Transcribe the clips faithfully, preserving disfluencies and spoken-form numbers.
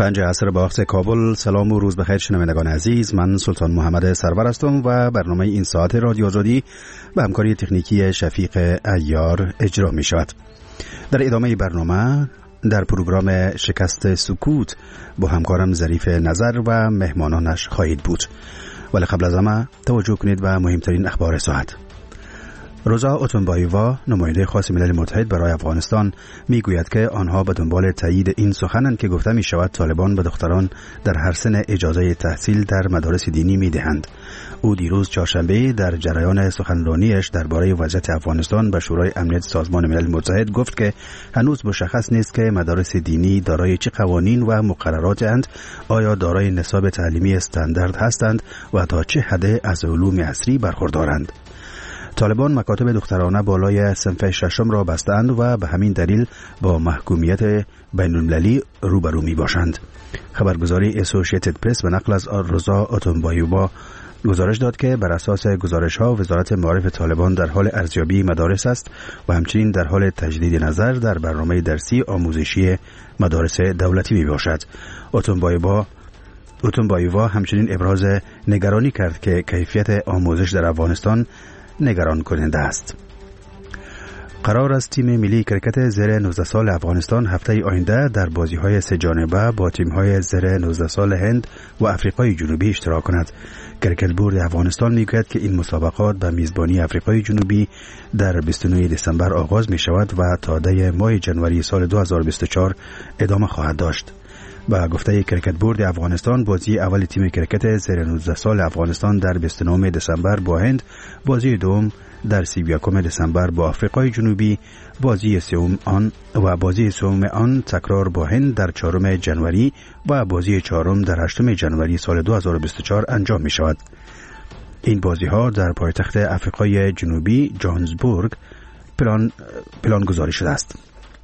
پنج عصر با وقت کابل. سلام و روز بخیر شنوندگان عزیز، من سلطان محمد سرور هستم و برنامه این ساعت رادیو آزادی به همکاری تکنیکی شفیق عیار اجرا می شود. در ادامه برنامه در پروگرام شکست سکوت با همکارم ظریف نظر و مهمانانش خواهید بود. ولی قبل از همه توجه کنید و مهمترین اخبار ساعت. روزا اوتونبایووا، نماینده خاص ملل متحد برای افغانستان، میگوید که آنها به دنبال تایید این سخنند که گفته می شود طالبان به دختران در هر سن اجازه تحصیل در مدارس دینی می دهند. او دیروز چهارشنبه در جریان سخنرانیش درباره وضعیت افغانستان به شورای امنیت سازمان ملل متحد گفت که هنوز مشخص نیست که مدارس دینی دارای چه قوانین و مقررات اند، آیا دارای نصاب تعلیمی استاندارد هستند و تا چه حد از علوم عصری برخوردارند. طالبان مکاتب دخترانه بالای صنف ششم را بستند و به همین دلیل با محکومیت بین‌المللی روبرو می باشند. خبرگزاری اسوسییتد پرس به نقل از روزا اوتونبایووا گزارش داد که بر اساس گزارش ها وزارت معارف طالبان در حال ارزیابی مدارس است و همچنین در حال تجدید نظر در برنامه درسی آموزشی مدارس دولتی می باشد. اوتونبایووا اوتونبایووا همچنین ابراز نگرانی کرد که کیفیت آموزش در افغانستان نگران کننده است. قرار است تیم ملی کرکت زیر نوزده سال افغانستان هفته آینده در بازی‌های سه جانبه با تیم‌های زیر نوزده سال هند و آفریقای جنوبی اشتراک کند. کرکت بورد افغانستان میگوید که این مسابقات به میزبانی آفریقای جنوبی در بیست و نه دسامبر آغاز می شود و تا دی ماه جنوری سال دو هزار و بیست و چهار ادامه خواهد داشت. با گفته کرکت بورد افغانستان، بازی اول تیم کرکت زیر نوزده سال افغانستان در بیست و نه دسامبر با هند، بازی دوم در سی و یک دسامبر با آفریقای جنوبی، بازی سوم آن و بازی سوم آن تکرار با هند در چهارم جنوری و بازی چهارم در هشتم جنوری سال دو هزار و بیست و چهار انجام می شود. این بازی ها در پایتخت آفریقای جنوبی جوهانسبورگ پلان پلان گذاری شده است.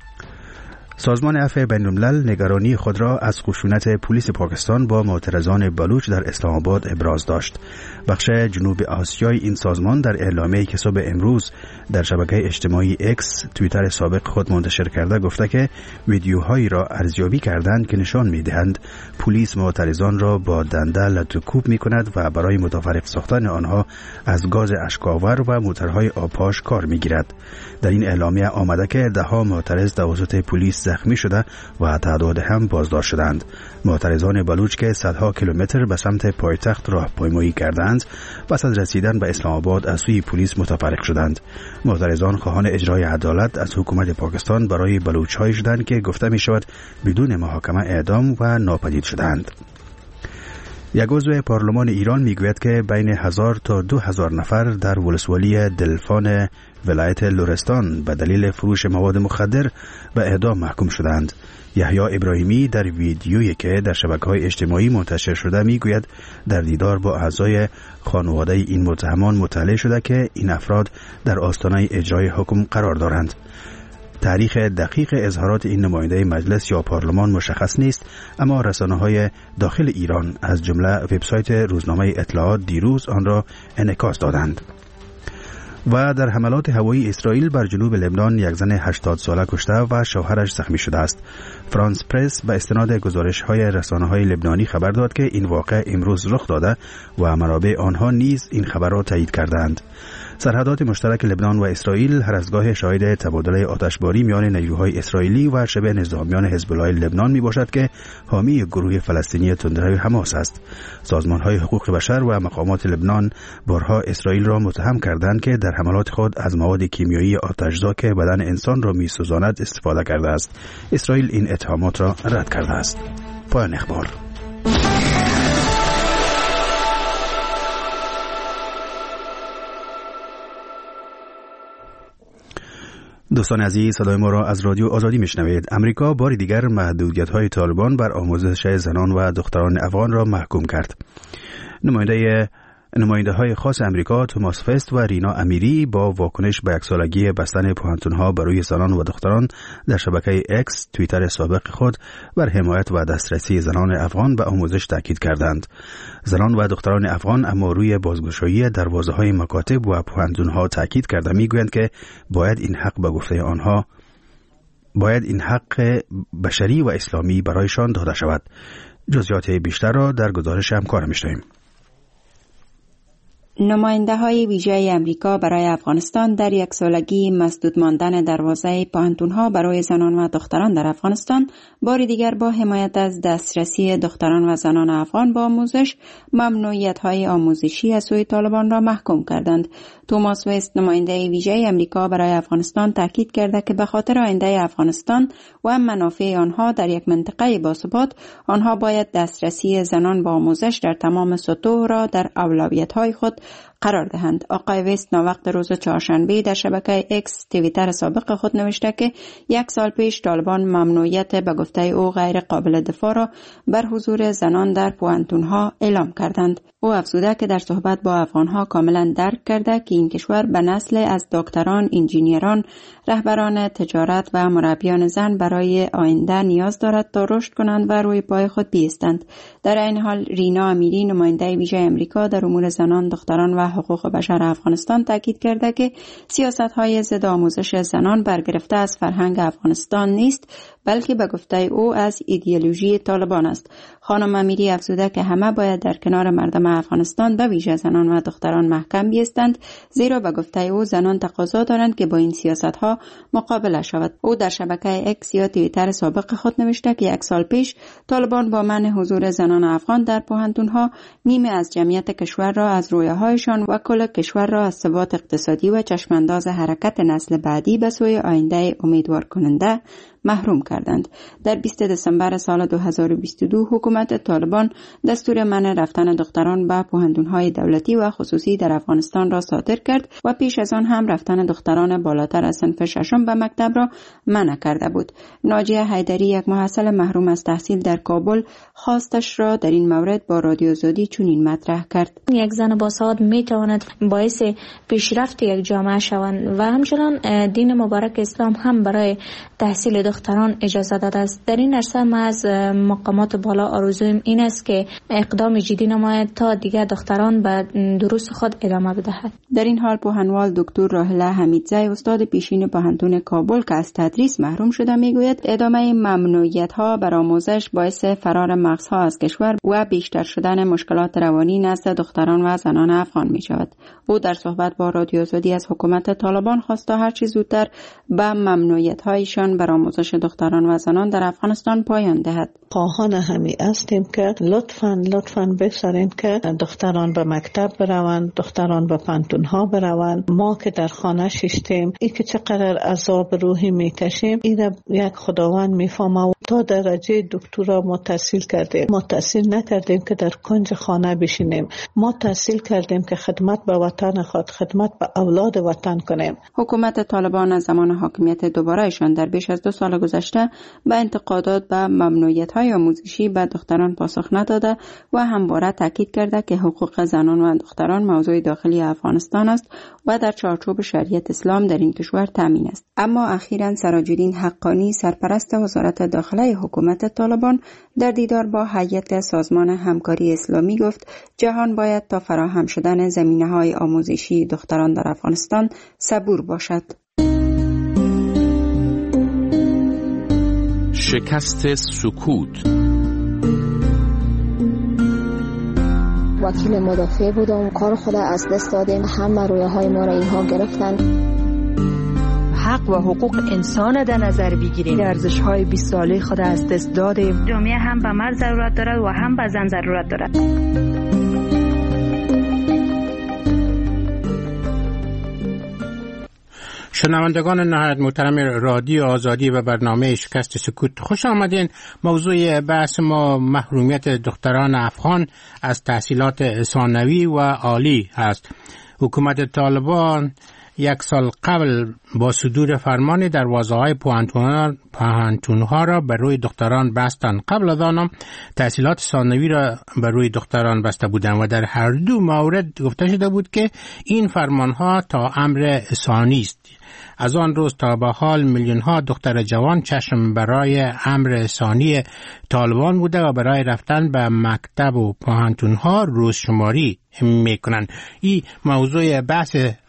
سازمان عفو بین‌الملل نگرانی خود را از خشونت پلیس پاکستان با معترضان بلوچ در اسلام آباد ابراز داشت. بخش جنوب آسیای این سازمان در اعلامیه‌ای که صبح امروز در شبکه اجتماعی اکس توییتر سابق خود منتشر کرده گفته که ویدیوهایی را ارزیابی کردند که نشان می‌دهند پلیس معترضان را با دنده لطوکوب می‌کند و برای متفرق ساختن آنها از گاز اشک‌آور و موترهای آبپاش کار می‌گیرد. در این اعلامیه آمده که ده‌ها معترض توسط پلیس زخمی شده و تعداد هم بازداشت شدند. معترضان بلوچ که صدها کیلومتر به سمت پایتخت راهپیمایی کردند، پس از رسیدن به اسلام آباد از سوی پلیس متفرق شدند. معترضان خواهان اجرای عدالت از حکومت پاکستان برای بلوچ‌هایی شدند که گفته می شود بدون محاکمه اعدام و ناپدید شدند. یک عضو پارلمان ایران میگوید که بین هزار تا دو هزار نفر در ولسوالی دلفان ولایت لرستان به دلیل فروش مواد مخدر به اعدام محکوم شدند. یحیی ابراهیمی در ویدیویی که در شبکه‌های اجتماعی منتشر شده میگوید در دیدار با اعضای خانواده این متهمان مطلع شده که این افراد در آستانه اجرای حکم قرار دارند. تاریخ دقیق اظهارات این نماینده مجلس یا پارلمان مشخص نیست، اما رسانه‌های داخل ایران از جمله وبسایت روزنامه اطلاعات دیروز آن را انعکاس دادند. و در حملات هوایی اسرائیل بر جنوب لبنان یک زن هشتاد ساله کشته و شوهرش زخمی شده است. فرانس پرس به استناد گزارش‌های رسانه‌های لبنانی خبر داد که این واقعه امروز رخ داده و منابع آنها نیز این خبر را تایید کردند. سرحدات مشترک لبنان و اسرائیل هر از گاه شاهد تبادل آتشباری میان نیروهای اسرائیلی و شبه نظامیان حزب الله لبنان می باشد که حامی گروه فلسطینی تندروی حماس است. سازمان‌های حقوق بشر و مقامات لبنان بارها اسرائیل را متهم کردند که در حملات خود از مواد کیمیایی آتشزا که بدن انسان را می‌سوزاند استفاده کرده است. اسرائیل این اتهامات را رد کرده است. پایان اخبار. دوستان عزیز، صدای ما را از رادیو آزادی میشنوید. امریکا بار دیگر محدودیت‌های طالبان بر آموزش زنان و دختران افغان را محکوم کرد. نماینده نماینده های خاص امریکا توماس فست و رینا امیری با واکنش به یکسالگی بستن پوهنتون‌ها برای زنان و دختران در شبکه اکس توییتر سابق خود بر حمایت و دسترسی زنان افغان به آموزش تاکید کردند. زنان و دختران افغان اما روی بازگشایی دروازه‌های مکاتب و پوهنتون‌ها تاکید کرده می‌گویند که باید این حق به گفته آنها باید این حق بشری و اسلامی برایشان داده شود. جزئیات بیشتر را در گزارش همکارم می‌شنویم. نماینده های ویژه امریکا برای افغانستان در یک سالگی مسدود ماندن دروازه پانتون‌ها برای زنان و دختران در افغانستان باری دیگر با حمایت از دسترسی دختران و زنان افغان با آموزش ممنوعیت های آموزشی از سوی طالبان را محکوم کردند. توماس وست نماینده ویژه امریکا برای افغانستان تاکید کرده که به خاطر آینده افغانستان و منافع آنها در یک منطقه باثبات آنها باید دسترسی زنان با آموزش در تمام سطوح را در اولویت های خود قرار دهند. آقای وست ناوقت روز چهارشنبه در شبکه اکس توییتر سابق خود نوشته که یک سال پیش طالبان ممنوعیت به گفته او غیر قابل دفاع را بر حضور زنان در پوانتون‌ها اعلام کردند. او افزوده که در صحبت با افغان‌ها کاملا درک کرده که این کشور به نسل از دکتران، انجینیران، رهبران تجارت و مربیان زن برای آینده نیاز دارد تا رشد کنند و روی پای خود بایستند. در این حال رینا امیری نماینده ویژه امریکا در امور زنان، دختران و حقوق بشر افغانستان تاکید کرده که سیاست‌های ضد آموزش زنان برگرفته از فرهنگ افغانستان نیست، بلکه به گفته او از ایدئولوژی طالبان است. خانم امیری افزوده که همه باید در کنار مردم افغانستان به ویژه زنان و دختران محکم بایستند، زیرا به گفته او زنان تقاضا دارند که با این سیاست‌ها مقابله شود. او در شبکه اکس یا توییتر سابق خود نوشته که یک سال پیش طالبان با منع حضور زنان افغان در پوهنتون‌ها نیمه از جمعیت کشور را از رویاهایشان و کل کشور را از ثبات اقتصادی و چشمانداز حرکت نسل بعدی به سوی آینده امیدوار کننده محروم کردند. در بیست دسامبر سال دو هزار و بیست و دو حکومت طالبان دستور منع رفتن دختران به پوهنتون‌های دولتی و خصوصی در افغانستان را صادر کرد و پیش از آن هم رفتن دختران بالاتر از صنف ششم به مکتب را منع کرده بود. ناجیه حیدری، یک محصل محروم از تحصیل در کابل، خواستش را در این مورد با رادیو آزادی چنین مطرح کرد: یک زن باسواد میتواند باعث پیشرفت یک جامعه شوند و همچنان دین مبارک اسلام هم برای تحصیل دختران اجازه داده است. در این عرصه ما از مقامات بالا آرزویم این است که اقدام جدی نماید تا دیگر دختران به دروس خود ادامه بدهد. در این حال پوهنوال دکتر راهله حمیدزی، استاد پیشین پوهنتون کابل که از تدریس محروم شده، میگوید ادامه ممنوعیت ها بر آموزش باعث فرار مغزها از کشور و بیشتر شدن مشکلات روانی نزد دختران و زنان افغان می شود. او در صحبت با رادیو آزادی از حکومت طالبان خواست تا هر چه زودتر به ممنوعیت هایشان بر آموزش دختران و زنان در افغانستان پایان دهد. خواهان همی هستیم که لطفاً لطفاً بگذارید که دختران به مکتب بروند، دختران به پانتون ها بروند. ما که در خانه شیشتیم، ای که چقدر عذاب روحی میکشیم، این یک خداوند میفهمه. تا درجه دکترا ما تحصیل کردیم، ما تحصیل نکردیم که در کنج خانه بشینیم. ما تحصیل کردیم که خدمت به وطن خود، خدمت به اولاد وطن کنیم. حکومت طالبان از زمان حاکمیت دوبارهشان در بیش از دو سال گذشته به انتقادات به ممنوعیت های آموزشی به دختران پاسخ نداده و همواره تاکید کرده که حقوق زنان و دختران موضوع داخلی افغانستان است و در چارچوب شریعت اسلام در این کشور تامین است. اما اخیراً سراج‌الدین حقانی، سرپرست وزارت داخله حکومت طالبان، در دیدار با هیئت سازمان همکاری اسلامی گفت جهان باید تا فراهم شدن زمینه‌های آموزشی دختران در افغانستان صبور باشد. شکست سکوت. وکیل مدافع بودم، کار خود از دست دادیم، همه رویاهای ما را اینها گرفتن. حق و حقوق انسان در نظر بگیریم، ارزش‌های بیست ساله خود از دست دادیم. جامعه هم به مرد ضرورت دارد و هم به زن ضرورت دارد. شنوندگان نهایت محترم رادیو آزادی و برنامه شکست سکوت، خوش آمدین. موضوع بحث ما محرومیت دختران افغان از تحصیلات ثانوی و عالی است. حکومت طالبان یک سال قبل با صدور فرمان دروازه‌های پوهنتون‌ها را بر روی دختران بستند. قبل از آن تحصیلات ثانوی را بر روی دختران بسته بودند و در هر دو مورد گفته شده بود که این فرمان‌ها تا امر ثانی است. از آن روز تا به حال میلیون ها دختر جوان چشم برای امر ثانی طالبان بوده و برای رفتن به مکتب و پوهنتون ها روز شماری میکنند. این موضوع بحث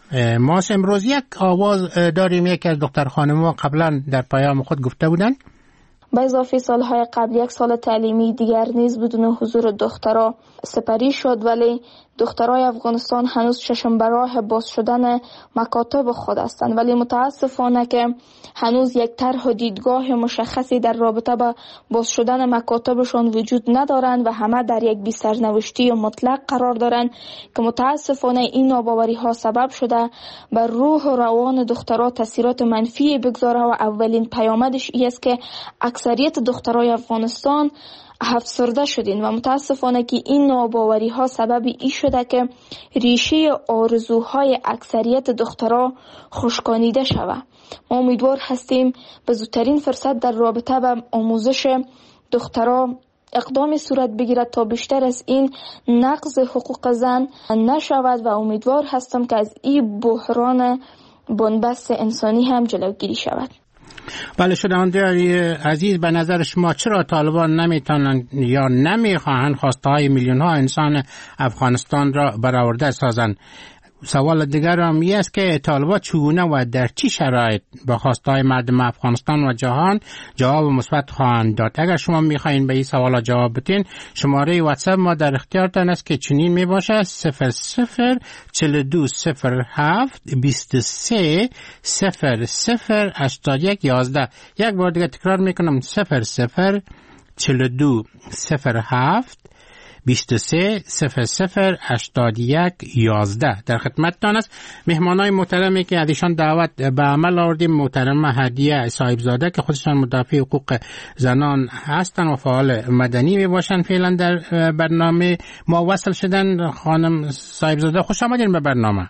ما امروز یک آواز داریم. یکی از دختر خانم‌ها قبلا در پیام خود گفته بودن به اضافه سالهای قبل یک سال تعلیمی دیگر نیز بدون حضور دخترها سپری شد، ولی دخترای افغانستان هنوز چشم به راه باز شدن مکاتب خود هستند، ولی متاسفانه که هنوز یک طرح و دیدگاه مشخصی در رابطه با باز شدن مکاتبشان وجود ندارند و همه در یک بی سرنوشتی مطلق قرار دارند که متاسفانه این ناباوری ها سبب شده بر روح و روان دخترها تاثیرات منفی بگذاره و اولین پیامدش این است که اکثریت دخترای افغانستان افسرده شدین و متاسفانه که این ناباوری ها سبب ای شده که ریشه آرزوهای اکثریت دخترها خشکانیده شود. ما امیدوار هستیم به زودترین فرصت در رابطه با آموزش دخترها اقدام صورت بگیرد تا بیشتر از این نقض حقوق زن نشود و امیدوار هستم که از این بحران بنبست انسانی هم جلوگیری شود. بله شنوندگان عزیز، به نظر شما چرا طالبان نمیتونن یا نمیخواهند خواسته های میلیون ها انسان افغانستان را برآورده سازند؟ سوال دیگر هم این است که طالبان چگونه و در چی شرایط با خواسته های مردم افغانستان و جهان جواب مثبت خواهند داد؟ اگر شما میخواین به این سوال جواب بدین، شماره واتساپ ما در اختیارتان است که چنین میباشه: صفر صفر چهل و دو صفر هفت بیست و سه صفر صفر هشتاد و یک یازده. یک بار دیگه تکرار میکنم: صفر صفر چهل و دو صفر هفت بیست و سه صفر صفر هشتاد و یک یازده. در خدمتتان است. مهمانای محترمی که ازشان دعوت به عمل آوردیم، محترم هدیه صاحبزاده که خودشان مدافع حقوق زنان هستن و فعال مدنی می باشن، فعلا در برنامه ما وصل شدن. خانم صاحبزاده خوش آمدین به برنامه.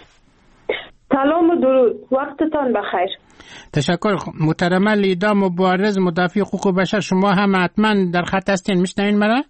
سلام و درود، وقتتان بخیر. تشکر. محترمه لیدا مبارز مدافع حقوق بشر، شما هم حتما در خط هستین، میشنوین مرا؟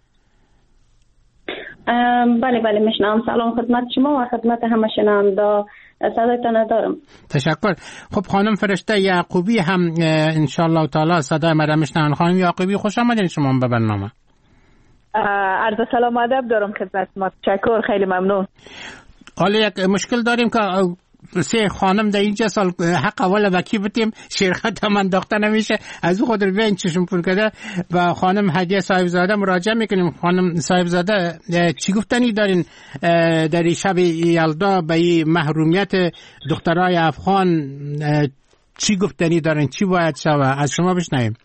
بله بله میشنم. سلام خدمت شما و خدمت همه شنوندا، صدایتان دارم. تشکر. خب خانم فرشته یعقوبی هم انشالله تعالی صدای مرا میشنون. خانم یعقوبی خوش آمدین شما به برنامه. عرض سلام و ادب دارم خدمت شما. تشکر، خیلی ممنون. حالا یک مشکل داریم که سه خانم در اینجا سال حق اول وکی بتیم، شرکت هم انداخته نمیشه، از او خود رو بین چشم پر کرده. و خانم هدیه صاحبزاده مراجعه میکنیم. خانم صاحبزاده چی گفتنی دارین در این شب یلدا به این محرومیت دخترای افغان؟ چی گفتنی دارین؟ چی باید شود؟ از شما بشنویم.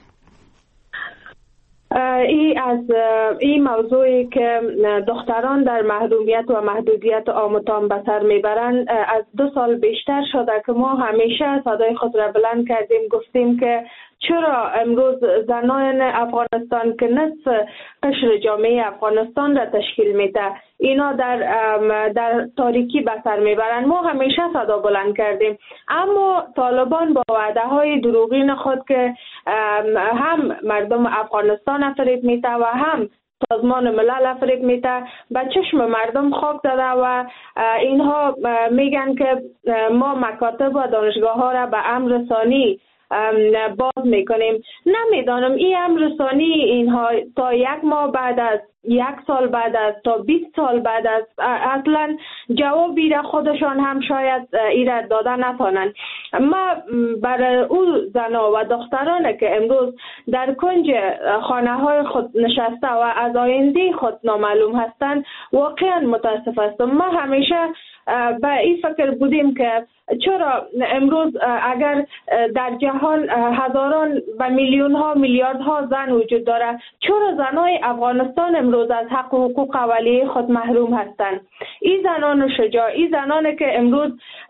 ای از این موضوعی که دختران در محرومیت و محدودیت آموزان به سر میبرند از دو سال بیشتر شده که ما همیشه صدای خود را بلند کردیم، گفتیم که چرا امروز زنان افغانستان که نصف قشر جامعه افغانستان را تشکیل میده اینا در در تاریکی به سر میبرند. ما همیشه صدا بلند کردیم، اما طالبان با وعده های دروغین خود که هم مردم افغانستان فریب میده و هم سازمان ملل فریب میده به چشم مردم خاک داده و اینها میگن که ما مکاتب و دانشگاه ها را به امر ثانی باز میکنیم. نمیدانم این امر ثانی اینها تا یک ماه بعد از یک سال بعد از تا بیست سال بعد از اصلا جوابی را خودشان هم شاید ایراد داده نتانند. ما برای او زنا و دخترانه که امروز در کنج خانه های خود نشسته و از آینده خود نامعلوم هستند واقعا متاسف هستم. ما همیشه به این فکر بودیم که چرا امروز اگر در جهان هزاران و میلیون ها میلیارد ها زن وجود داره، چرا زنای افغانستان امروز از حق و حقوق اولیه خود محروم هستند؟ این زنان شجاع، این زنانی که امروز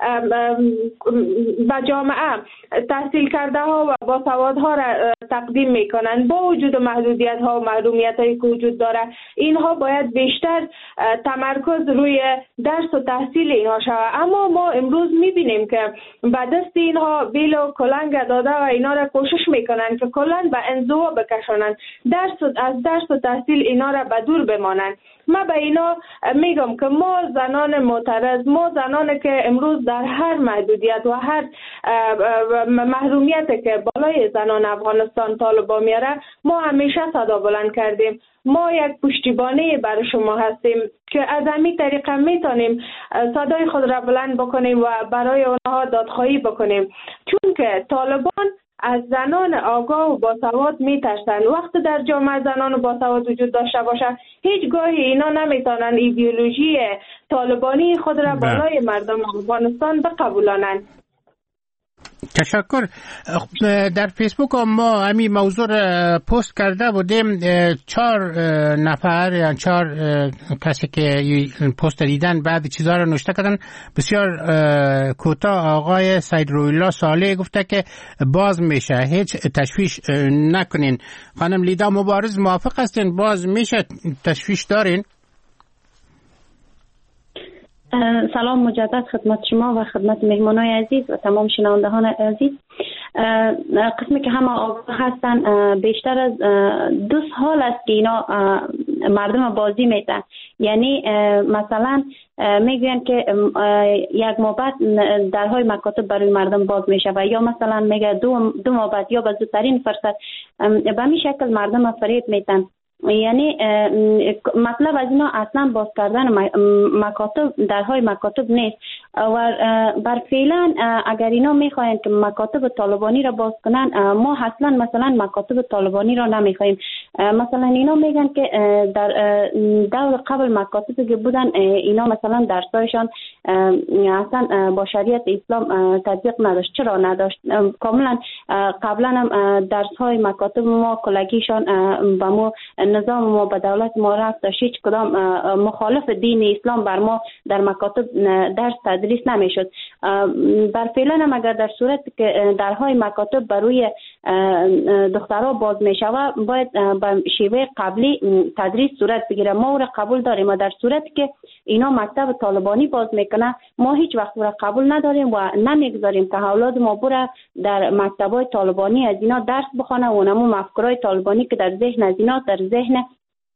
به جامعه تحصیل کرده ها و باسواد ها را تقدیم میکنند، با وجود محدودیت ها و محرومیت هایی که وجود داره اینها باید بیشتر تمرکز روی درس و تحصیل اینها شود. اما ما امروز میبینیم که به دست اینها بیل و کلنگ داده و اینا را کوشش میکنن که کلن به انزوا بکشانند، درس و از درس و تحصیل اینا را به دور بمانند. ما به اینا میگم که ما زنان معترض، ما زنانی که امروز در هر محدودیت و هر محرومیت که بالای زنان افغانستان طالبا میاره ما همیشه صدا بلند کردیم. ما یک پشتیبانی برای شما هستیم. که از همین طریقه میتونیم صدای خود را بلند بکنیم و برای آنها دادخواهی بکنیم، چون که طالبان از زنان آگاه و باسواد میترسند. وقتی در جامعه زنان باسواد وجود داشته باشند، هیچگاهی اینا نمیتونن ایدئولوژی طالبانی خود را بالای مردم افغانستان بقبولانند. تشکر. در فیسبوک ما همین موضوع پست کرده بودیم، چهار نفر یا چهار کسی که پست دیدن بعد چیزها رو نوشته کردن. بسیار کوتاه آقای سید رویالله صالح گفته که باز میشه، هیچ تشویش نکنین. خانم لیدا مبارز موافق هستین باز میشه، تشویش دارین؟ سلام مجدد خدمت شما و خدمت مهمانای عزیز و تمام شنوندگان عزیز. قسمی که همه آگاه هستن، بیشتر از دو سال است که اینا مردم بازی میتن. یعنی مثلا میگوین که یک ماه بعد درهای مکاتب برای مردم باز میشه و یا مثلا میگه دو, دو ماه بعد یا به زودترین فرصت. به همین شکل مردم فریب میتن. یعنی مطلب از اینا اصلا باز کردن مکاتب درهای مکاتب نیست و بر فعلا اگر اینا میخواین که مکاتب طالبانی را باز کنن، ما اصلا مثلا مکاتب طالبانی را نمیخوایم. مثلا اینا میگن که در دور قبل مکاتبی که بودن اینا مثلا درسایشان اصلا با شریعت اسلام تطبیق نداشت. چرا نداشت؟ کاملا قبلا هم درس های مکاتب ما کلگیشان با ما نظام ما به دولت ما رفت، هیچ کدام مخالف دین اسلام بر ما در مکاتب درس تدریس نمیشد. بر فعلا هم اگر در صورت که درهای مکاتب برای دخترها باز میشوه باید به شیوه قبلی تدریس صورت بگیره. ما او را قبول داریم و در صورت که اینا مکتب طالبانی باز میکنه ما هیچ وقت او را قبول نداریم و نمیگذاریم که اولاد ما بره در مکتبای طالبانی از اینا درس بخونه و نمو مفکرهای طالبانی که در ذهن از اینا در ذهن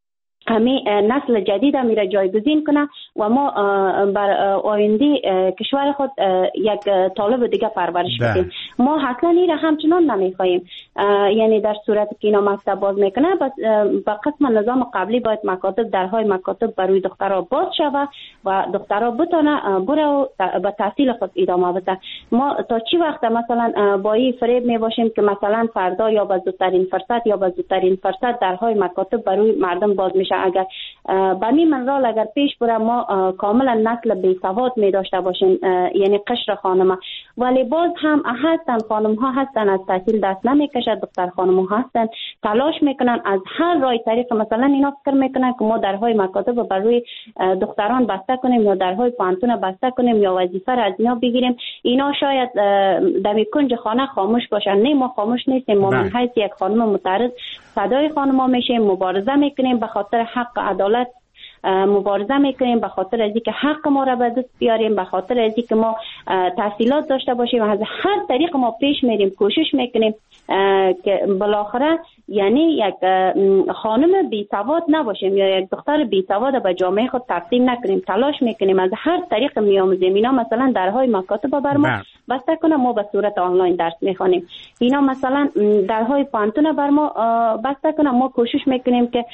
همه نسل جدید هم میره جایگزین کنه و ما بر آینده کشور خود یک طالب دیگه پرورش بدیم. ما اصلا این را همچنان نمیخواهیم. یعنی در صورت که اینا مکتب باز میکنه با قسم نظام قبلی باید مکاتب درهای مکاتب برای دخترها باز شوه و دخترها بتونه بره و به تحصیل خود ادامه بده. ما تا چی وقت مثلا با این فریب میباشیم که مثلا فردا یا به زودترین فرصت یا به زودترین فرصت درهای مکاتب برای مردم باز میشه؟ اگر به می منرال اگر پیش بره ما کاملا نسل بی سواد می داشته باشیم، یعنی قشر خانم. ولی باز هم هستن خانم ها هستن از تحصیل دست نمی کشد، دختر خانم ها هستن تلاش میکنن از هر راه طریق. مثلا اینا فکر میکنن که ما درهای مکاتب برای دختران بسته کنیم یا درهای پانتون بسته کنیم یا وظیفه را از اینا بگیریم. اینا شاید در کنج خانه خاموش باشن. نه، ما خاموش نیستیم. ما من حیث یک خانم متعرض صدای خانم ها میشیم، مبارزه میکنیم، به خاطر حق عدالت مبارزه میکنیم، به خاطر از اینکه حق ما را به دست بیاریم، به خاطر از اینکه ما تحصیلات داشته باشیم. از هر طریق ما پیش میریم، کوشش میکنیم که بالاخره یعنی یک خانم بی سواد نباشیم یا یک دختر بی سواد به جامعه خود تقدیم نکنیم. تلاش میکنیم از هر طریق میآموزیم. اینا مثلا درهای مکاتب بر ما بسته کنه، ما به صورت آنلاین درس میخوانیم. اینا مثلا درهای پانتون بر ما بسته کنه، ما کوشش میکنیم که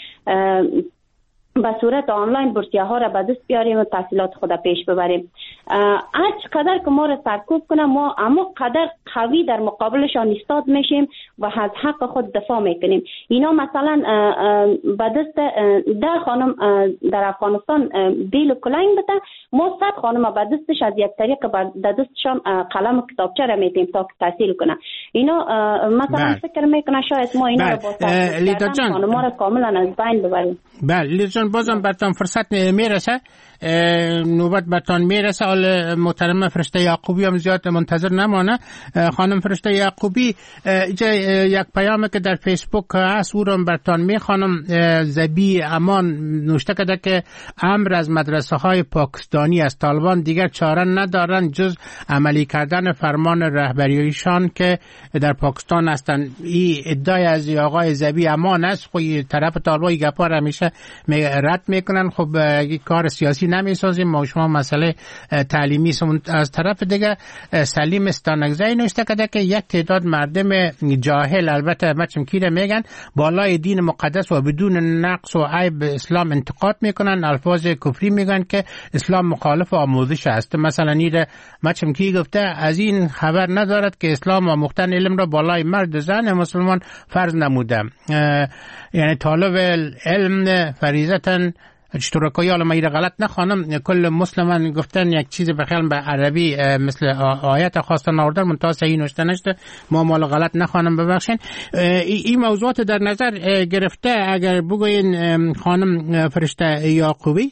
به صورت آنلاین بورسیه ها را به دست بیاریم و تحصیلات خود پیش ببریم. هر قدر که ما را سرکوب کنه ما اما قدر قوی در مقابلشان ایستاد میشیم و از حق خود دفاع میکنیم. اینا مثلا به دست ده خانم در افغانستان بیل و کلنگ بده، ما صد خانم به دستش از یک طریق در دستشان قلم و کتابچه را میتیم تا که تحصیل کنه. اینا مثلا فکر میکنه شاید ما اینا را با تحصیل خانم را کاملا از بین ببریم. بله لیدا جان، بازم برتان فرصت میرسه، نوبت برتان میرسه. حال محترم فرشته یعقوبی هم زیاد منتظر نمانه. خانم فرشته یعقوبی، یک پیامی که در فیسبوک هست او را برتان میخوانم. زبی امان نوشته کرده که امر از مدرسه های پاکستانی از طالبان دیگر چاره ندارن جز عملی کردن فرمان رهبریشان که در پاکستان هستند. این ادعای از آقای زبی امان است. خب طرف طالبان گپا را همیشه رد میکنن. خب کار سیاسی نمیسازیم ما شما مسئله تعلیمی سمون. از طرف دیگه سلیم استانگزی نوشته کرده که یک تعداد مردم جاهل، البته مچم کیره میگن، بالای دین مقدس و بدون نقص و عیب به اسلام انتقاد میکنن، الفاظ کفری میگن که اسلام مخالف آموزش است. مثلا نیره مچم کی گفته از این خبر ندارد که اسلام آموختن علم را بالای مرد زن مسلمان فرض نموده. یعنی طالب علم فریضتاً چطور که حالا من غلط نخوانم، کل مسلمان گفتن یک چیز بخیال به عربی مثل آیت خواستن آوردن منتها صحیح نوشته نشده، ما مال غلط نخوانم ببخشین. این موضوعات در نظر گرفته اگر بگوین خانم فرشته یعقوبی.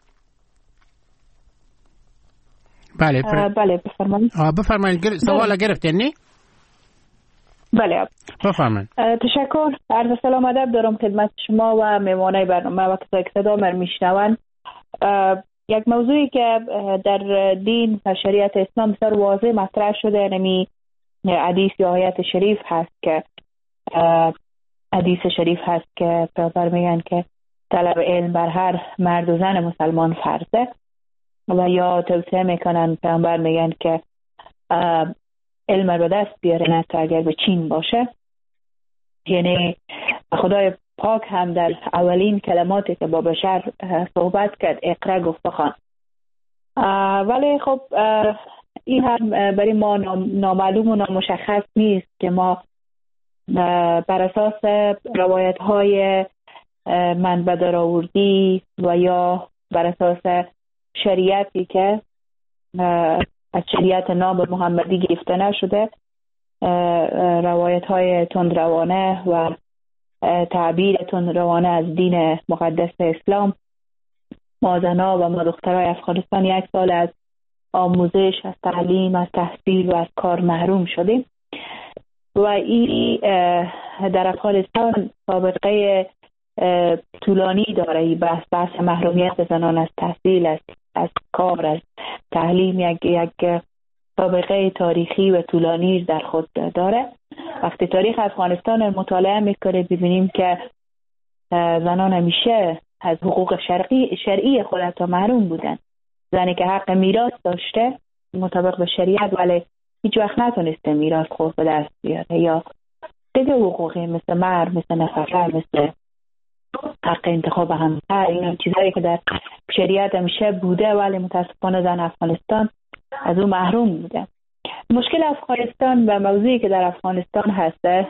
بله پر... بله بفرمایید. بفرمایید سوال گرفتین نی؟ بله بفرمایید. تشکر. عرض سلام ادب دارم خدمت شما و مهمانای برنامه و کسایی که صدا من میشنون. یک موضوعی که در دین و شریعت اسلام بسیار واضح مطرح شده، نمی حدیث یا آیت شریف هست که حدیث شریف هست که پیامبر میگن که طلب علم بر هر مرد و زن مسلمان فرضه، و یا توصیه میکنن پیامبر میگن که علم رو به دست بیاره نه تا اگر به چین باشه. یعنی خدای پاک هم در اولین کلماتی که با بشر صحبت کرد اقرا گفت بخوان. ولی خب این هم برای ما نامعلوم و نامشخص نیست که ما بر اساس روایت های منبع درآوردی و یا بر اساس شریعتی که از شریعت ناب محمدی گرفته نشده، روایت های تندروانه و تعبیر تندروانه از دین مقدس اسلام، ما زنها و ما دخترای افغانستان یک سال از آموزش، از تعلیم، از تحصیل و از کار محروم شدیم و این در افغانستان سابقه طولانی داره. این بحث بحث محرومیت زنان از تحصیل، از از کار، از تعلیم یک یک سابقه تاریخی و طولانی در خود داره. وقتی تاریخ افغانستان مطالعه میکنه ببینیم که زنان همیشه از حقوق شرعی شرعی خودتا محروم بودن. زنی که حق میراث داشته مطابق به شریعت ولی هیچ وقت نتونسته میراث خود به دست بیاره، یا دیگه حقوقی مثل مهر، مثل نفقه، مثل حق انتخاب همسر، اینا چیزایی که در شریعت همیشه بوده ولی متاسفانه زن افغانستان از اون محروم بوده. مشکل افغانستان و موضوعی که در افغانستان هسته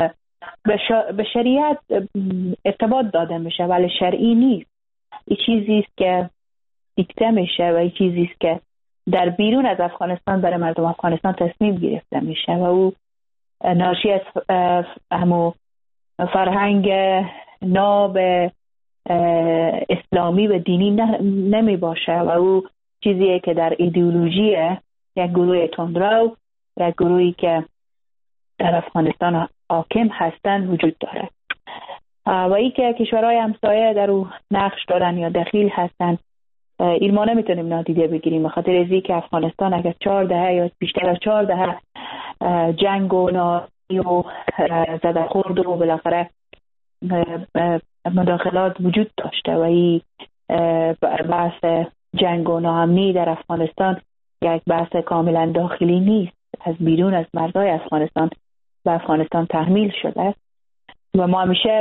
به شریعت ارتباط داده میشه ولی شرعی نیست. این چیزی است که دیکته میشه و این چیزی است که در بیرون از افغانستان برای مردم افغانستان تصمیم گرفته میشه و او ناشی از همو فرهنگ ناب اسلامی و دینی نمی باشه و او چیزیه که در ایدئولوژی یک گروه تندرو، یک گروهی که در افغانستان حاکم هستند وجود داره و ای که کشورهای همسایه در او نقش دارن یا دخیل هستند. این ما نمیتونیم نادیده بگیریم به خاطر ازی که افغانستان اگر چهار دهه یا بیشتر از چهار دهه جنگ و ناری و زدخورد و بالاخره مداخلات وجود داشته و این بحث جنگ و ناامنی در افغانستان یک بحث کاملا داخلی نیست، از بیرون از مردای افغانستان و افغانستان تحمیل شده و ما همیشه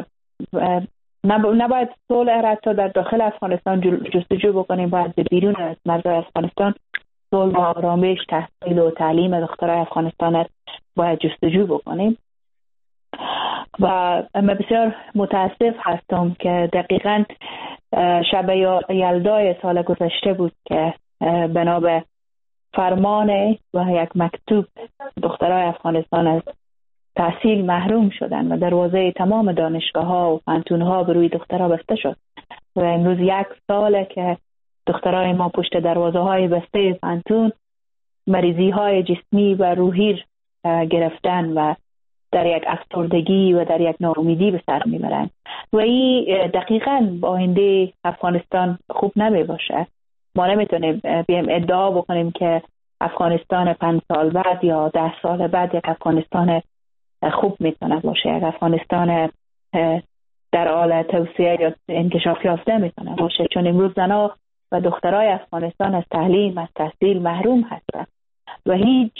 نباید صلح را تا در داخل افغانستان جستجو بکنیم، باید به بیرون از مردای افغانستان صلح و آرامش، تحصیل و تعلیم دخترای افغانستان باید جستجو بکنیم. و من بسیار متاسف هستم که دقیقاً شب یلدای سال گذشته بود که بنا به فرمان و یک مکتوب دخترای افغانستان از تحصیل محروم شدن و دروازه تمام دانشگاه ها و پانتون ها به روی دخترها بسته شد و امروز یک ساله که دخترای ما پشت دروازه های بسته پانتون مریضی های جسمی و روحی گرفتن و در یک افسردگی و در یک ناامیدی به سر میبرن و این دقیقاً با آینده افغانستان خوب نمی باشه. ما نمیتونیم بیم ادعا بکنیم که افغانستان پنج سال بعد یا ده سال بعد یک افغانستان خوب میتونه باشه، یک افغانستان در حال توسعه یا انکشاف یافته میتونه باشه، چون امروز زنها و دخترای افغانستان از تعلیم، از تحصیل محروم هستند و هیچ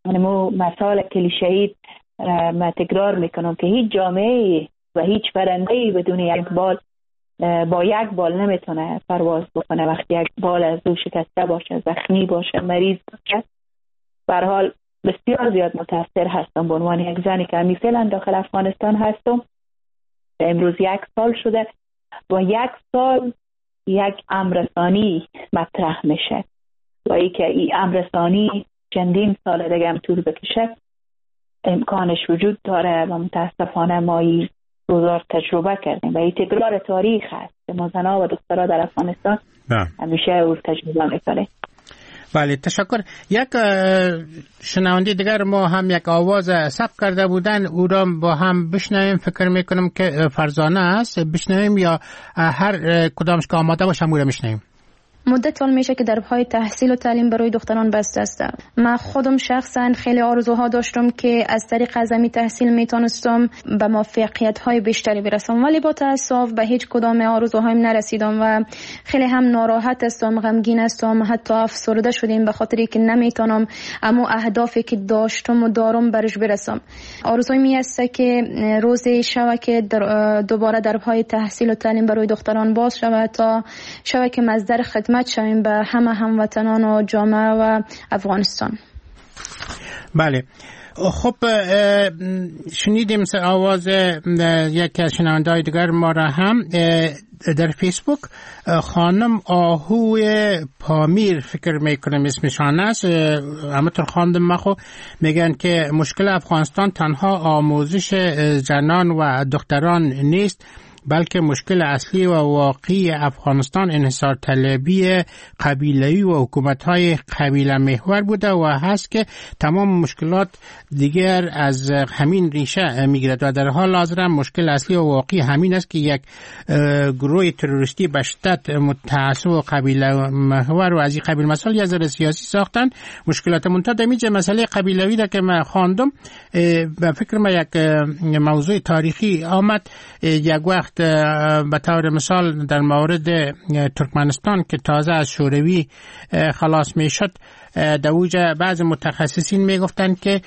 مو مثال کلیشه‌ای ما تکرار میکنم که هیچ جامعه و هیچ پرنده‌ای بدون یک بال با یک بال نمیتونه پرواز بکنه. وقتی یک بال از او شکسته باشه، زخمی باشه، مریض باشه، به هر حال بسیار زیاد متاثر هستم. به عنوان یک زنی که همی فعلا داخل افغانستان هستم، امروز یک سال شده و یک سال یک امرسانی مطرح میشه و ای که این امرسانی چندین سال دیگه هم طول بکشه امکانش وجود داره و متاسفانه ما این روزار تجربه کردیم و این تکرار تاریخ هست که ما زنها و دخترها در افغانستان همیشه او تجربه میکنیم. بله تشکر. یک شنونده دیگر ما هم یک آواز ثبت کرده بودن، او را با هم بشنویم. فکر میکنم که فرزانه است، بشنویم یا هر کدامش که آماده باشه او را میشنویم. مدت سال میشه که دربهای تحصیل و تعلیم برای دختران بسته است. من خودم شخصا خیلی آرزوها داشتم که از طریق ازمی تحصیل میتونستم به موفقیت های بیشتری برسم، ولی با تاسف به هیچ کدام آرزوهایم نرسیدم و خیلی هم ناراحت هستم، غمگین هستم، حتی افسرده شدیم به خاطری که نمیتونم اما اهدافی که داشتم و دارم برش برسم. آرزوی می است که روزی شود که در دوباره دربهای تحصیل و تعلیم برای دختران باز شود تا شود که مصدر خدمت شویم به همه هموطنان و جامعه و افغانستان. بله خب شنیدیم آواز یک از شنونده‌های دیگر ما را هم در فیسبوک. خانم آهوی پامیر فکر میکنم اسمشان است، همونطور خواندم ما خو میگن که مشکل افغانستان تنها آموزش زنان و دختران نیست، بلکه مشکل اصلی و واقعی افغانستان انحصار طلبی قبیله‌ای و حکومت‌های قبیله محور بوده و هست که تمام مشکلات دیگر از همین ریشه میگیرد و در حال حاضر مشکل اصلی و واقعی همین است که یک گروه تروریستی به شدت متعصب و قبیله محور و از این قبیل مسائل از نظر سیاسی ساختن مشکلات منتها میجه. مسئله قبیله‌ای را که من خواندم به فکر من یک موضوع تاریخی آمد. یک وقت به طور مثال در مورد ترکمنستان که تازه از شوروی خلاص می شد، در اوجه بعض متخصصین می گفتند که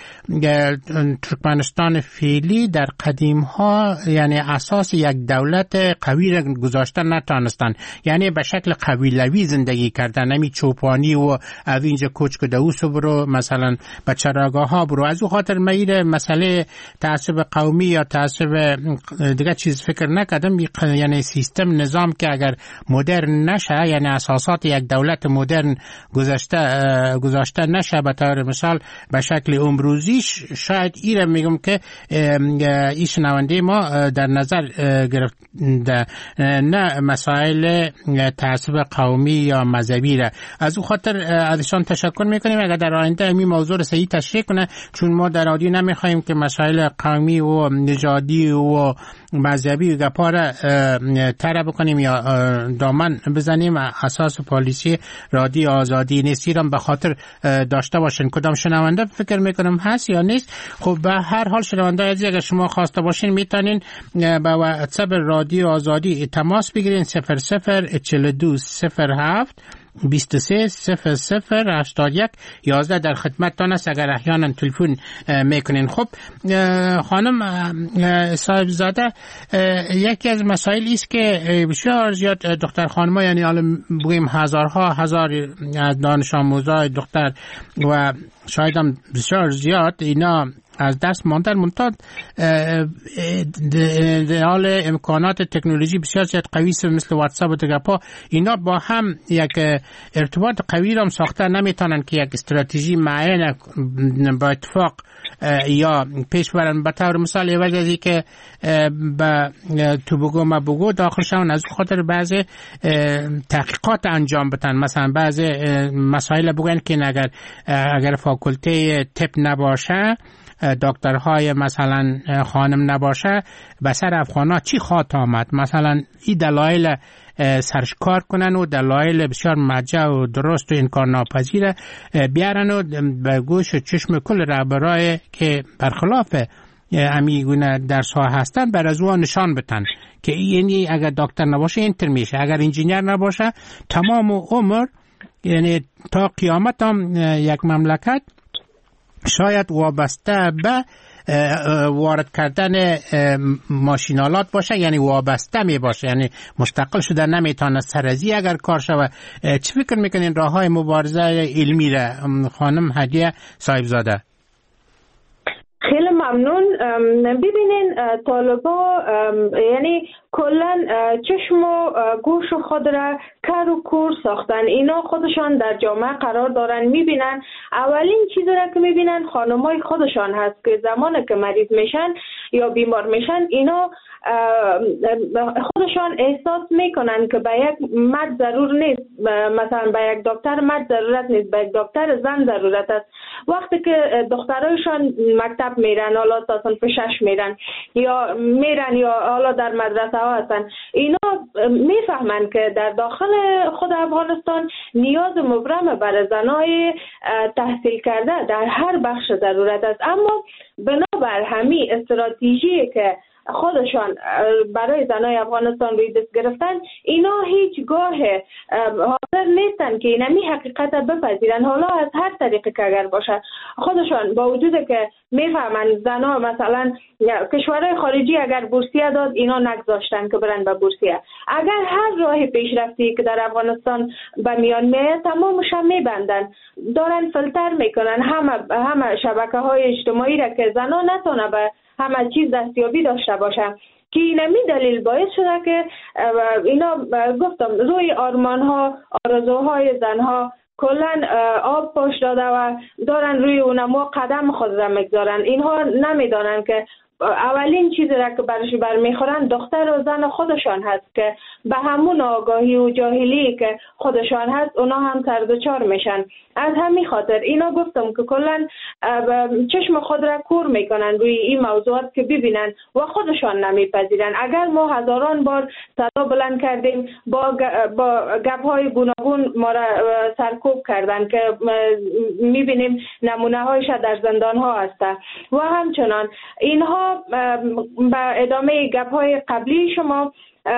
ترکمنستان فعلی در قدیم ها یعنی اساس یک دولت قوی را گذاشتن نتانستند، یعنی به شکل قبیلوی زندگی کردن، نمی چوپانی و از اینجا کوچ که دوسو برو مثلا به چراگاه ها برو. از او خاطر میره مسئله تعصب قومی یا تعصب دیگه چیز فکر نکردم، یعنی سیستم نظام که اگر مدرن نشه، یعنی اساسات یک دولت مدرن گذاشته گذاشته نشه به طور مثال به شکل امروزیش، شاید ایره میگم که این شنونده ما در نظر گرفت نه مسائل تعصب قومی یا مذهبی را. از او خاطر ازشان تشکر میکنیم اگر در آینده این موضوع را صحیح تشریح کنه، چون ما در رادیو نمیخوایم که مسائل قومی و نژادی و مذهبی گپا را طرح بکنیم یا دامن بزنیم. اساس پالیسی رادیو آزادی نیست، ایران به خاطر داشته باشین. کدام شنونده فکر میکنم هست یا نیست؟ خب به هر حال شنونده عزیز اگر شما خواسته باشین میتونین با واتساپ رادیو آزادی تماس بگیرین صفر صفر چهل و دو صفر هفت بیست و سه صفر صفر هشتاد و یک یازده در خدمتتان است اگر احیانا تلفن میکنین. خب خانم صاحب زاده، یکی از مسائلی است که بسیار زیاد دختر خانم‌ها، یعنی حالا بگیم هزارها هزار از دانش آموزای دختر و شاید هم بسیار زیاد اینا از دست ماندن، منتها در حال امکانات تکنولوژی بسیار زیاد قوی مثل واتساپ و تگپا اینا با هم یک ارتباط قوی را ساخته نمیتونن که یک استراتژی معین با اتفاق یا پیش برن. به طور مثال عوض از که به تو بگو ما بگو داخل شون، از خاطر بعض تحقیقات انجام بدن، مثلا بعض مسائل بگن که اگر اگر فاکولته طب نباشه، دکترهای مثلا خانم نباشه، به سر افغانا چی خواهد آمد، مثلا این دلایل سرش کار کنن و دلایل بسیار مرجع و درست و انکار ناپذیر بیارن و به گوش و چشم کل رهبرای که برخلاف امیگونه درس ها هستن بر از اون نشان بدن که یعنی اگر دکتر نباشه اینتر میشه، اگر انجینیر نباشه تمام عمر، یعنی تا قیامت هم یک مملکت شاید وابسته به وارد کردن ماشینالات باشه، یعنی وابسته می باشه، یعنی مستقل شده نمیتونه سرزی اگر کار شود. چی فکر میکنین راه های مبارزه علمی را خانم هدیه صاحبزاده؟ خیلی ممنون. ببینین طالبا یعنی کلا چشم و گوش خود را کر و کور ساختن. اینا خودشان در جامعه قرار دارن، میبینن. اولین چیزی را که میبینن خانمای خودشان هست که زمانی که مریض میشن یا بیمار میشن، اینا خودشان احساس میکنن که به یک مرد ضرور نیست، مثلا به یک دکتر مرد ضرورت نیست، به یک دکتر زن ضرورت است. وقتی که دخترایشان مکتب میرن، حالا تا صنف شش میرن یا میرن یا حالا در مدرسه ها هستن، اینا میفهمن که در داخل خود افغانستان نیاز مبرم برای زنای تحصیل کرده در هر بخش ضرورت است. اما بنابر همین استراتژی که خودشان برای زنای افغانستان روی دست گرفتن، اینا هیچگاه حاضر نیستن که اینمی حقیقت بپذیرن، حالا از هر طریقی که اگر باشه. خودشان با وجود که میفهمن زنا مثلا کشورهای خارجی اگر بورسیه داد، اینا نگذاشتن که برن به بورسیه. اگر هر راه پیشرفتی که در افغانستان به میان میاد، تمامش میبندن، دارن فیلتر میکنن همه همه شبکه های اجتماعی را که زنا نتونه به همه چیز دستیابی داشته باشه. که اینمی دلیل باعث شده که اینا گفتم روی آرمان ها، آرزوهای زنها کلن آب پاش داده و دارن روی اونما قدم خود را میگذارن. اینها نمیدانن که اولین چیزی را که برش برمیخورن دختر و زن خودشان هست که به همون آگاهی و جاهلی که خودشان هست اونا هم سردچار میشن. از همین خاطر اینا گفتم که کلا چشم خود را کور میکنن روی این موضوعات که ببینن و خودشان نمیپذیرن. اگر ما هزاران بار صدا بلند کردیم، با با گپ‌های گوناگون ما را سرکوب کردن که میبینیم نمونه هایش در زندان ها هست و همچنان اینها به ادامه گپ‌های قبلی شما،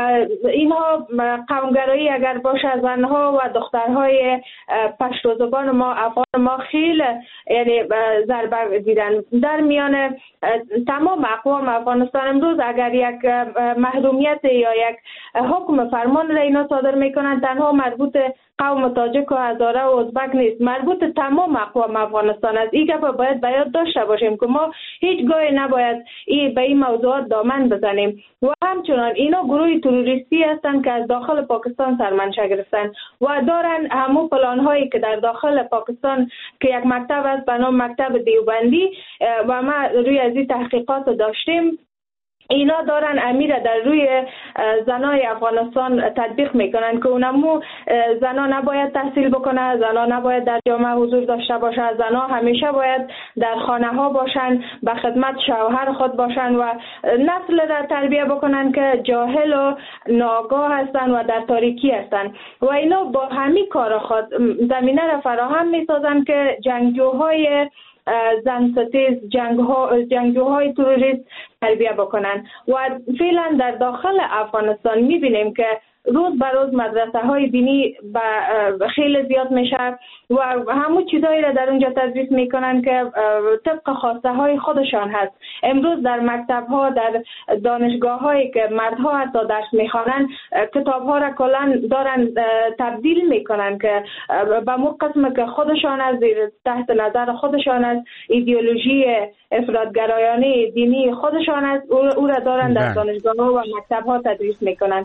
اینها قومگرایی اگر باشه، زنها و دخترهای پشتو زبان ما، افغان ما خیلی یعنی ضربه دیدن در میان تمام اقوام افغانستان. امروز اگر یک محرومیت یا یک حکم فرمان را اینا صادر میکنن، تنها مربوط قوم تاجک و هزاره و ازبک نیست، مربوط تمام اقوام افغانستان است. این گپ باید به یاد داشته باشیم که ما هیچگاه نباید ای به این موضوعات دامن بزنیم. و همچنان اینا گروه تروریستی هستند که از داخل پاکستان سرمنشه گرفتن و دارن همون پلان هایی که در داخل پاکستان که یک مکتب است به نام مکتب دیوبندی و ما روی از این تحقیقات داشتیم، اینا دارن امیر در روی زنای افغانستان تطبیق میکنن که اونمو زنا نباید تحصیل بکنه، زنا نباید در جامعه حضور داشته باشه، زنا همیشه باید در خانه ها باشن، به خدمت شوهر خود باشن و نسل را تربیه بکنن که جاهل و ناآگاه هستن و در تاریکی هستن. و اینا با همین کار خود زمینه را فراهم میسازن که جنگجوهای زن ستیز، جنگجوهای تروریست تربیه بکنن. و فعلا در داخل افغانستان میبینیم که روز به روز مدرسه های دینی خیلی زیاد میشه و همون چیزایی را در اونجا تدریس میکنن که طبق خواسته های خودشان هست. امروز در مکتب ها، در دانشگاه هایی که مردها حتی درس میخوانن، کتاب ها را کلا دارن تبدیل میکنن که به مو قسم که خودشان از تحت نظر خودشان از ایدئولوژی افراطگرایانه دینی خودشان است، او را دارن در دانشگاه ها و مکتب ها تدریس میکنن.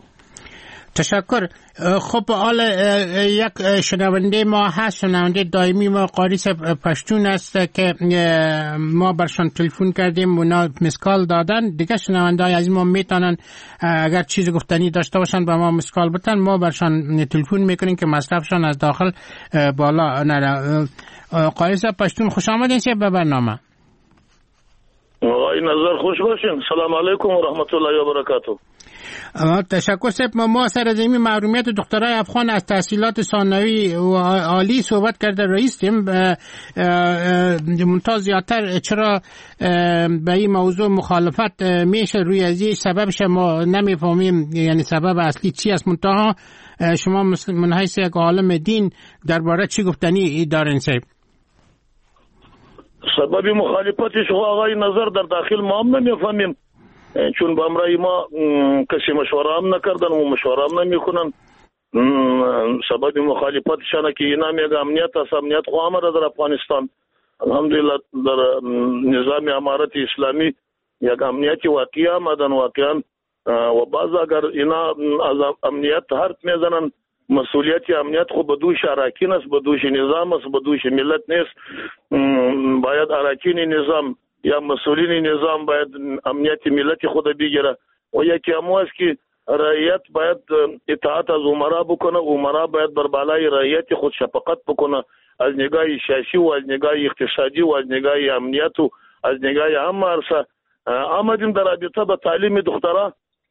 تشکر. خب حالا یک شنونده ما هست، شنونده دائمی ما قاری پشتون است که ما برشان تلفن کردیم، اونا مسکال دادن. دیگه شنونده های از ما میتونن اگر چیز گفتنی داشته باشن با ما مسکال بتن، ما برشان تلفن میکنیم که مصرفشان از داخل بالا نره. قاری پشتون خوش آمدین به برنامه. آقای نظر خوش باشین. سلام علیکم و رحمت الله و برکاته. تشکر صاحب. ما سر از این محرومیت دخترای افغان از تحصیلات ثانوی و عالی صحبت کرده رئیسیم، منتها زیادتر چرا به این موضوع مخالفت میشه روی از این سببش ما نمیفهمیم، یعنی سبب اصلی چی است. منتها شما من حیث یک عالم دین درباره چی گفتنی دارین صاحب؟ سبب مخالفتش آقای نظر در داخل ما هم نمیفهمیم، چون به امرای ما کسی مشوره هم نکردن و مشوره هم نمیکنن. سبب مخالفتشانه که اینا میگه امنیت است، امنیت خو امر در افغانستان الحمدلله در نظام امارت اسلامی یک امنیتی واقعی آمدن واقعا و بعض اگر اینا از امنیت حرف میزنن مسئولیت امنیت خو به دوش اراکین است، به دوش نظام است، به دوش ملت نیست. باید اراکین نظام یا مسئولین نظام باید امنیت ملت خود بگیره و یکی همو است که رعیت باید اطاعت از امرا بکنه، امرا باید بر بالای رعیت خود شفقت بکنه از نگاه سیاسی و از نگاه اقتصادی و از نگاه امنیت و از نگاه هم عرصه. آمدیم در رابطه به تعلیم دخترها،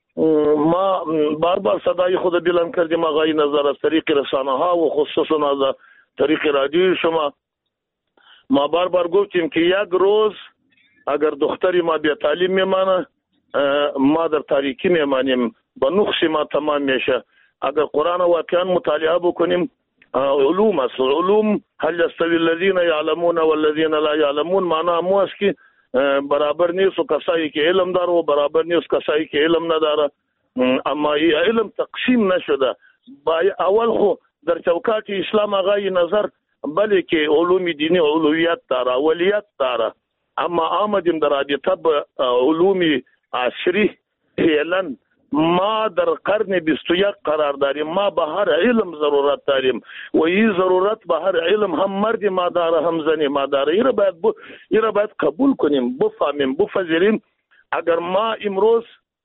ما بار بار صدای خود بلند کردیم آقای نظر از طریق رسانه ها و خصوصا از طریق رادیو شما. ما بار بار گفتیم که یک روز اگر دختری ما بی تعلیم میمانه ما در تاریکی میمانیم، با نقص ما تمام میشه. اگر قرآن واقعا مطالعه بکنیم علوم است، علوم هل یستوی الذین یعلمون والذین لا یعلمون، معنا مو است که برابر نیست و کسایی که علم داره و برابر نیست کسایی که علم نداره. اما علم تقسیم نشده. اول خو در چوکات اسلام آقای نظر بله که علوم دینی اولویت داره، اولیت داره، اما آمدیم در رابطه به علوم عصری فعلا ما در قرن بیست و یک قرار داریم، ما به هر علم ضرورت داریم و این ضرورت به هر علم هم مرد ما داره هم زنی ما داره. این را باید, ب... این را باید قبول کنیم، بفهمیم، بفذیریم. اگر ما امروز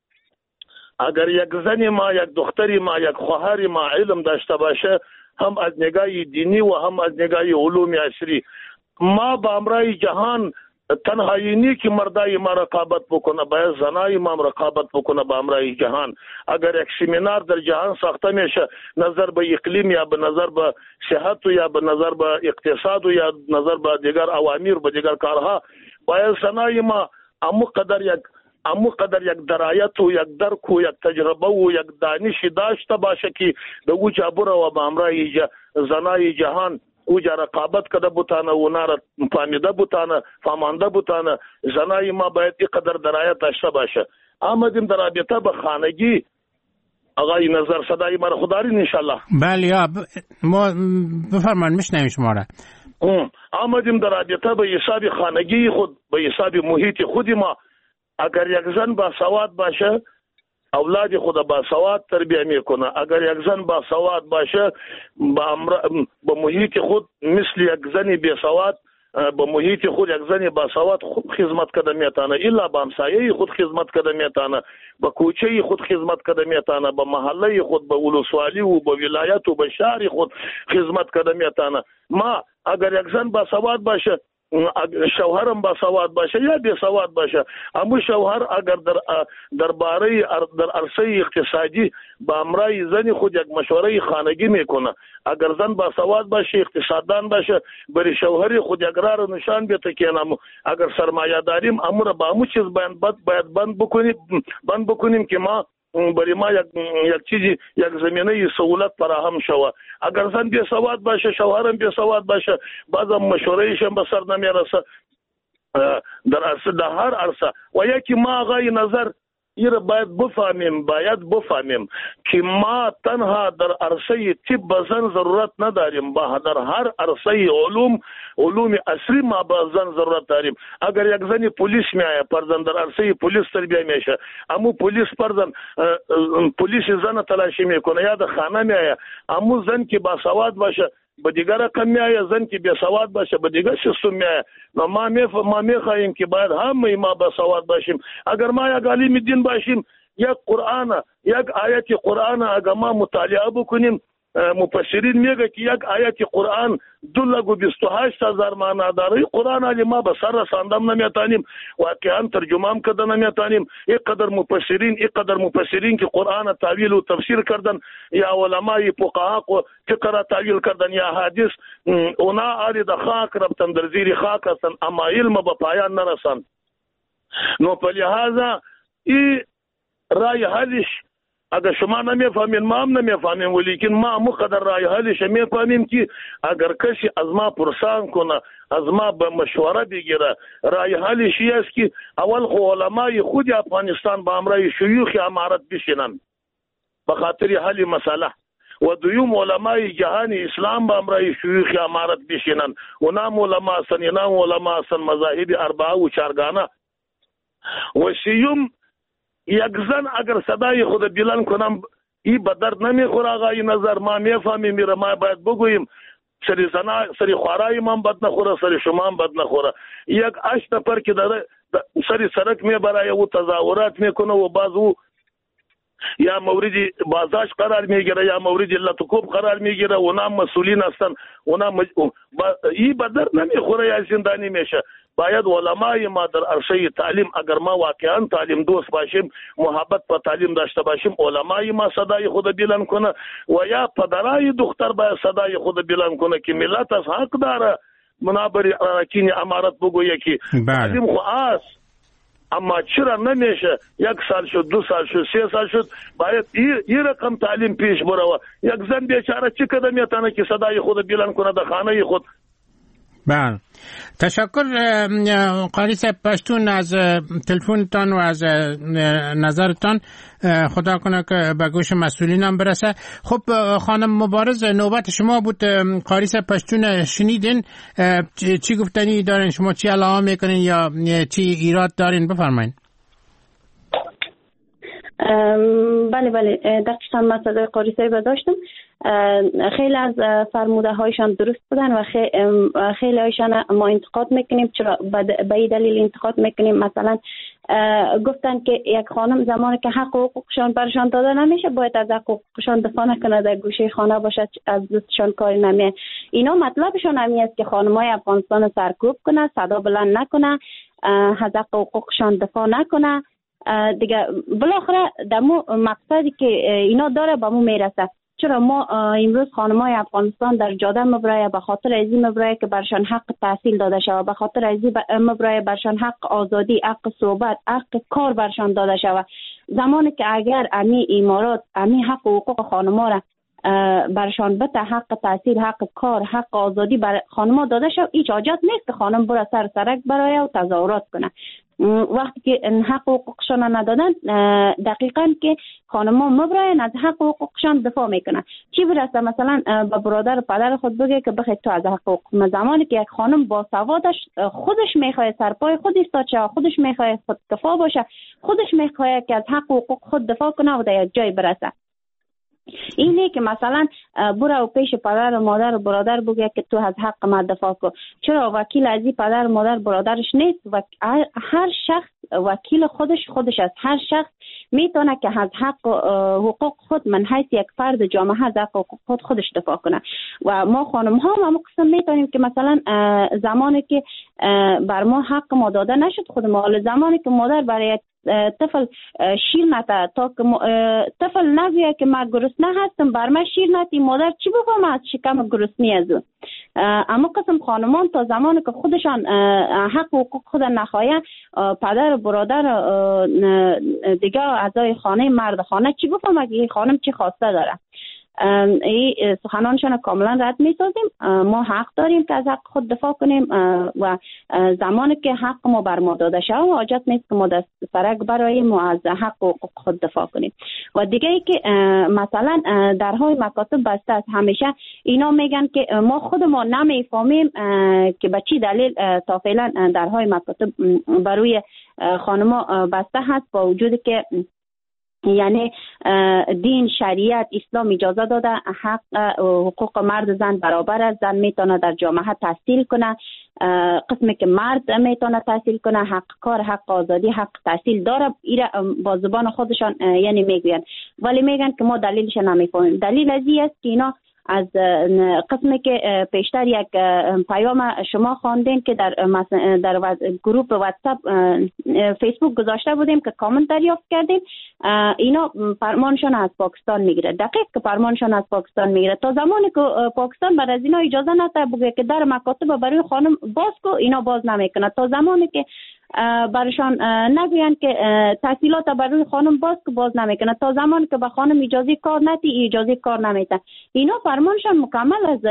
اگر یک زنی ما، یک دختری ما، یک خواهری ما علم داشته باشه هم از نگاه دینی و هم از نگاه علوم عصری، ما به امرای جهان تنهایی نی که مردای ما رقابت بکنه، باید زنای ما رقابت بکنه با امرای جهان. اگر یک سیمینار در جهان ساخته میشه نظر به اقلیم یا به نظر به صحت یا به نظر به اقتصاد یا نظر به دیگر اوامر به دیگر کارها، باید زنای ما امو قدر یک امو قدر یک درایت و یک درک و یک تجربه و یک دانش داشته باشه که به وجه بره و به امرای زنای جهان اوجا رقابت کده بوتانه و نار فهمیده بوتانه فهمانده بوتانه. زنای ما باید اینقدر درایت داشته باشه. آمدیم در رابطه به خانگی آقای نظر صدای مرا خوددارین انشالله. بله یا ما بفرمان میشنویم شما را. آمدیم در رابطه به حساب خانگی خود، به حساب محیط خود ما. اگر یک زن با سواد باشه اولاد خود با سواد تربیه میکنه، اگر یک زن با سواد باشه با, امر... با محیط خود مثل یک زنی بی سواد با محیط خود یک زنی با سواد خود خدمت کده میتانه، الا با همسایه خود خدمت کده میتانه، با کوچه خود خدمت کده میتانه، با محله خود، با ولسوالی و با ولایت و با شهر خود خدمت کده میتانه. ما اگر یک زن با سواد باشه شوهرم با سواد باشه یا بی سواد باشه، اما شوهر اگر در درباره در عرصه اقتصادی با امرای زن خود یک مشوره خانگی میکنه، اگر زن با سواد باشه اقتصاددان باشه بر شوهر خود یک راه نشان بده که نام اگر سرمایه داریم امور با همو چیز باید باید بند بکنیم بند بکنیم که ما برای ما یک یک چیزی یک زمینه سهولت فراهم شوه. اگر زن بی سواد باشه شوهرم بی سواد باشه بعضا مشورهش هم به سر نمیرسه در عرصه در هر عرصه. و یکی ما آقای نظر این را باید بفهمیم باید بفهمیم که ما تنها در عرصه طب زن ضرورت نداریم، با در هر عرصه علوم علوم عصری ما با زن ضرورت داریم. اگر یک زنی پلیس میایه پرزن در عرصه پلیس تربیه میشه، اما پلیس پرزن پلیس زن تلاشی میکنه یا در خانه میایه، اما زن که با سواد باشه به دیگر رقم میایه، زن که بی سواد باشه به دیگر سیستم میایه. ما میف ما میخواهیم که باید همه ما با سواد باشیم. اگر ما یک عالم دین باشیم یک قرآن یک آیت قرآن اگر ما مطالعه بکنیم، مفسرین میگه که یک آیت قرآن دو لگو بیست و هشت هزار معنا داره. قرآن علی ما به سر رساندم نمیتانیم، واقعا ترجمه کده نمیتانیم. اینقدر مفسرین اینقدر مفسرین که قرآن تعویل و تفسیر کردن یا علمای فقها فقه تعویل کردن یا حدیث اونا علی د خاک رفتن در زیر خاک هستن اما علم به پایان نرسن. نو په لحاظه ای رای حلش اگر شما نمیفهمین ما هم نمیفهمیم، ولیکن ما مقدر رای حلش میفهمیم که اگر کسی از ما پرسان کنه، از ما به مشوره بگیره، رای حلش است که اول خو علمای خود افغانستان با امرای شیوخ امارت بشینن به خاطر حل مسئله، و دویم علمای جهان اسلام با امرای شیوخ امارت بشینن. و نام علما هستن، نام علما هستن مذاهب اربعه و چارگانه. و سیوم یک زن اگر صدای خود بلند کنم ای به درد نمیخوره آقای نظر، ما میفهمیم میره، ما باید بگوییم سری زنا سری خوارای من بد نخوره، سری شما هم بد نخوره. یک هشت نفر که داره سری سرک میبره و تظاهرات میکنه و باز او یا مورد بازداشت قرار میگیره یا مورد لطکوب قرار میگیره، اونا مسئولین هستن، اونا مج... با... ای به درد نمیخوره یا زندانی میشه. باید علمای ما در عرصه تعلیم اگر ما واقعا تعلیم دوست باشیم، محبت په تعلیم داشته باشیم، علمای ما صدای خود بلند کنه و یا پدرای دختر باید صدای خود بلند کنه که ملت از حق داره منابر اراکین امارت بگویه که تعلیم خو است، اما چرا نمیشه؟ یک سال شد، دو سال شد، سه سال شد، باید این رقم تعلیم پیش بره. یک زن بیچاره چه قدم میتونه که صدای خود بلند کنه در خانه خود؟ بله، تشکر قاری صاحب پشتون از تلفنتان و از نظرتان. خدا کنه که به گوش مسئولین هم برسه. خب خانم مبارز نوبت شما بود. قاری صاحب پشتون شنیدین، چی گفتنی دارین شما؟ چی علاوه میکنین یا چی ایراد دارین؟ بفرمایید. بله بله دقیقاً من صدای قاری صاحب داشتم. خیلی از فرموده هایشان درست بودن و خیلی هایشان ما انتقاد میکنیم. چرا به این دلیل انتقاد میکنیم؟ مثلا گفتن که یک خانم زمانی که حق و حقوقشان برشان داده نمیشه باید از حق و حقوقشان دفاع نکنه، در گوشه خانه باشد، از دستشان کاری نمیه. اینا مطلبشان همین است که خانمای افغانستان سرکوب کنه، صدا بلند نکنه، از حق و حقوقشان دفاع نکنه. دیگه بالاخره دمو مقصدی که اینا داره به مو میرسه. چرا ما امروز خانمای افغانستان در جاده مبرای به خاطر ازی مبرای که برشان حق تحصیل داده شود، به خاطر ازی مبرای برشان حق آزادی، حق صحبت، حق کار برشان داده شود. زمانی که اگر امی امارات امی حق و حقوق خانما را برشان بته، حق تحصیل، حق کار، حق آزادی بر خانما داده شود، هیچ حاجت نیست که خانم بره سر سرک برای و تظاهرات کنه. وقتی که حق و حقوقشان ندادن، دقیقاً که خانم‌ها مبراین از حق و حقوقشان دفاع میکنن. چی برسه مثلا به برادر و پدر خود بگه که بخیر تو از حق و حقوق، زمانی که یک خانم با سوادش خودش میخواد سرپای خود ایستاد شه، خودش میخواد خود دفاع باشه، خودش میخواد که از حق و حقوق خود دفاع کنه و در یک جای برسه. اینه که مثلا برو پیش پدر و مادر و برادر بگه که تو از حق ما دفاع کن. چرا وکیل از این پدر و مادر برادرش نیست؟ و هر شخص وکیل خودش خودش است. هر شخص میتونه که از حق و حقوق خود من حیث یک فرد جامعه از حق و حقوق خود خودش دفاع کنه. و ما خانم ها هم قسم میتونیم که مثلا زمانی که بر ما حق ما داده نشد خود ما، زمانی که مادر برای طفل شیر نته تا که طفل نگویه که من گرسنه هستم، بر من شیر نتی، مادر چی بفهم از شکم گرسنی از اون. اما قسم خانمان تا زمانی که خودشان حق و حقوق خود نخواهند، پدر و برادر دیگه اعضای خانه مرد خانه چی بفهم که این خانم چی خواسته داره. این سخنانشان کاملا رد می سازیم. ما حق داریم که از حق خود دفاع کنیم و زمانی که حق ما بر ما داده شود حاجت نیست که ما دست سرک براییم و از حق و خود دفاع کنیم. و دیگه ای که مثلا درهای مکاتب بسته است، همیشه اینا میگن که ما خود ما نمیفهمیم که به چی دلیل تا فعلا درهای مکاتب برای خانما بسته هست، با وجودی که یعنی دین، شریعت، اسلام اجازه داده حق حقوق مرد زن برابر است. زن میتونه در جامعه تحصیل کنه، قسمی که مرد میتونه تحصیل کنه، حق کار، حق آزادی، حق تحصیل داره. ایره با زبان خودشان یعنی میگوین، ولی میگن که ما دلیلش نمیفهمیم. دلیل از این است که اینا از قسمی که پیشتر یک پیام شما خواندین که در در گروه واتساپ فیسبوک گذاشته بودیم که کامنت دریافت کردیم، اینا فرمانشان از پاکستان میگیره. دقیق که فرمانشان از پاکستان میگیره. تا زمانی که پاکستان بر از اینا اجازه نده بگه که در مکاتب برای خانم باز کو، اینا باز نمیکنه. تا زمانی که برشان نگویند که تحصیلات بر روی خانم باز که باز نمیکنه. تا زمان که به خانم اجازه کار ندی اجازه کار نمیده. اینا فرمانشان مکمل از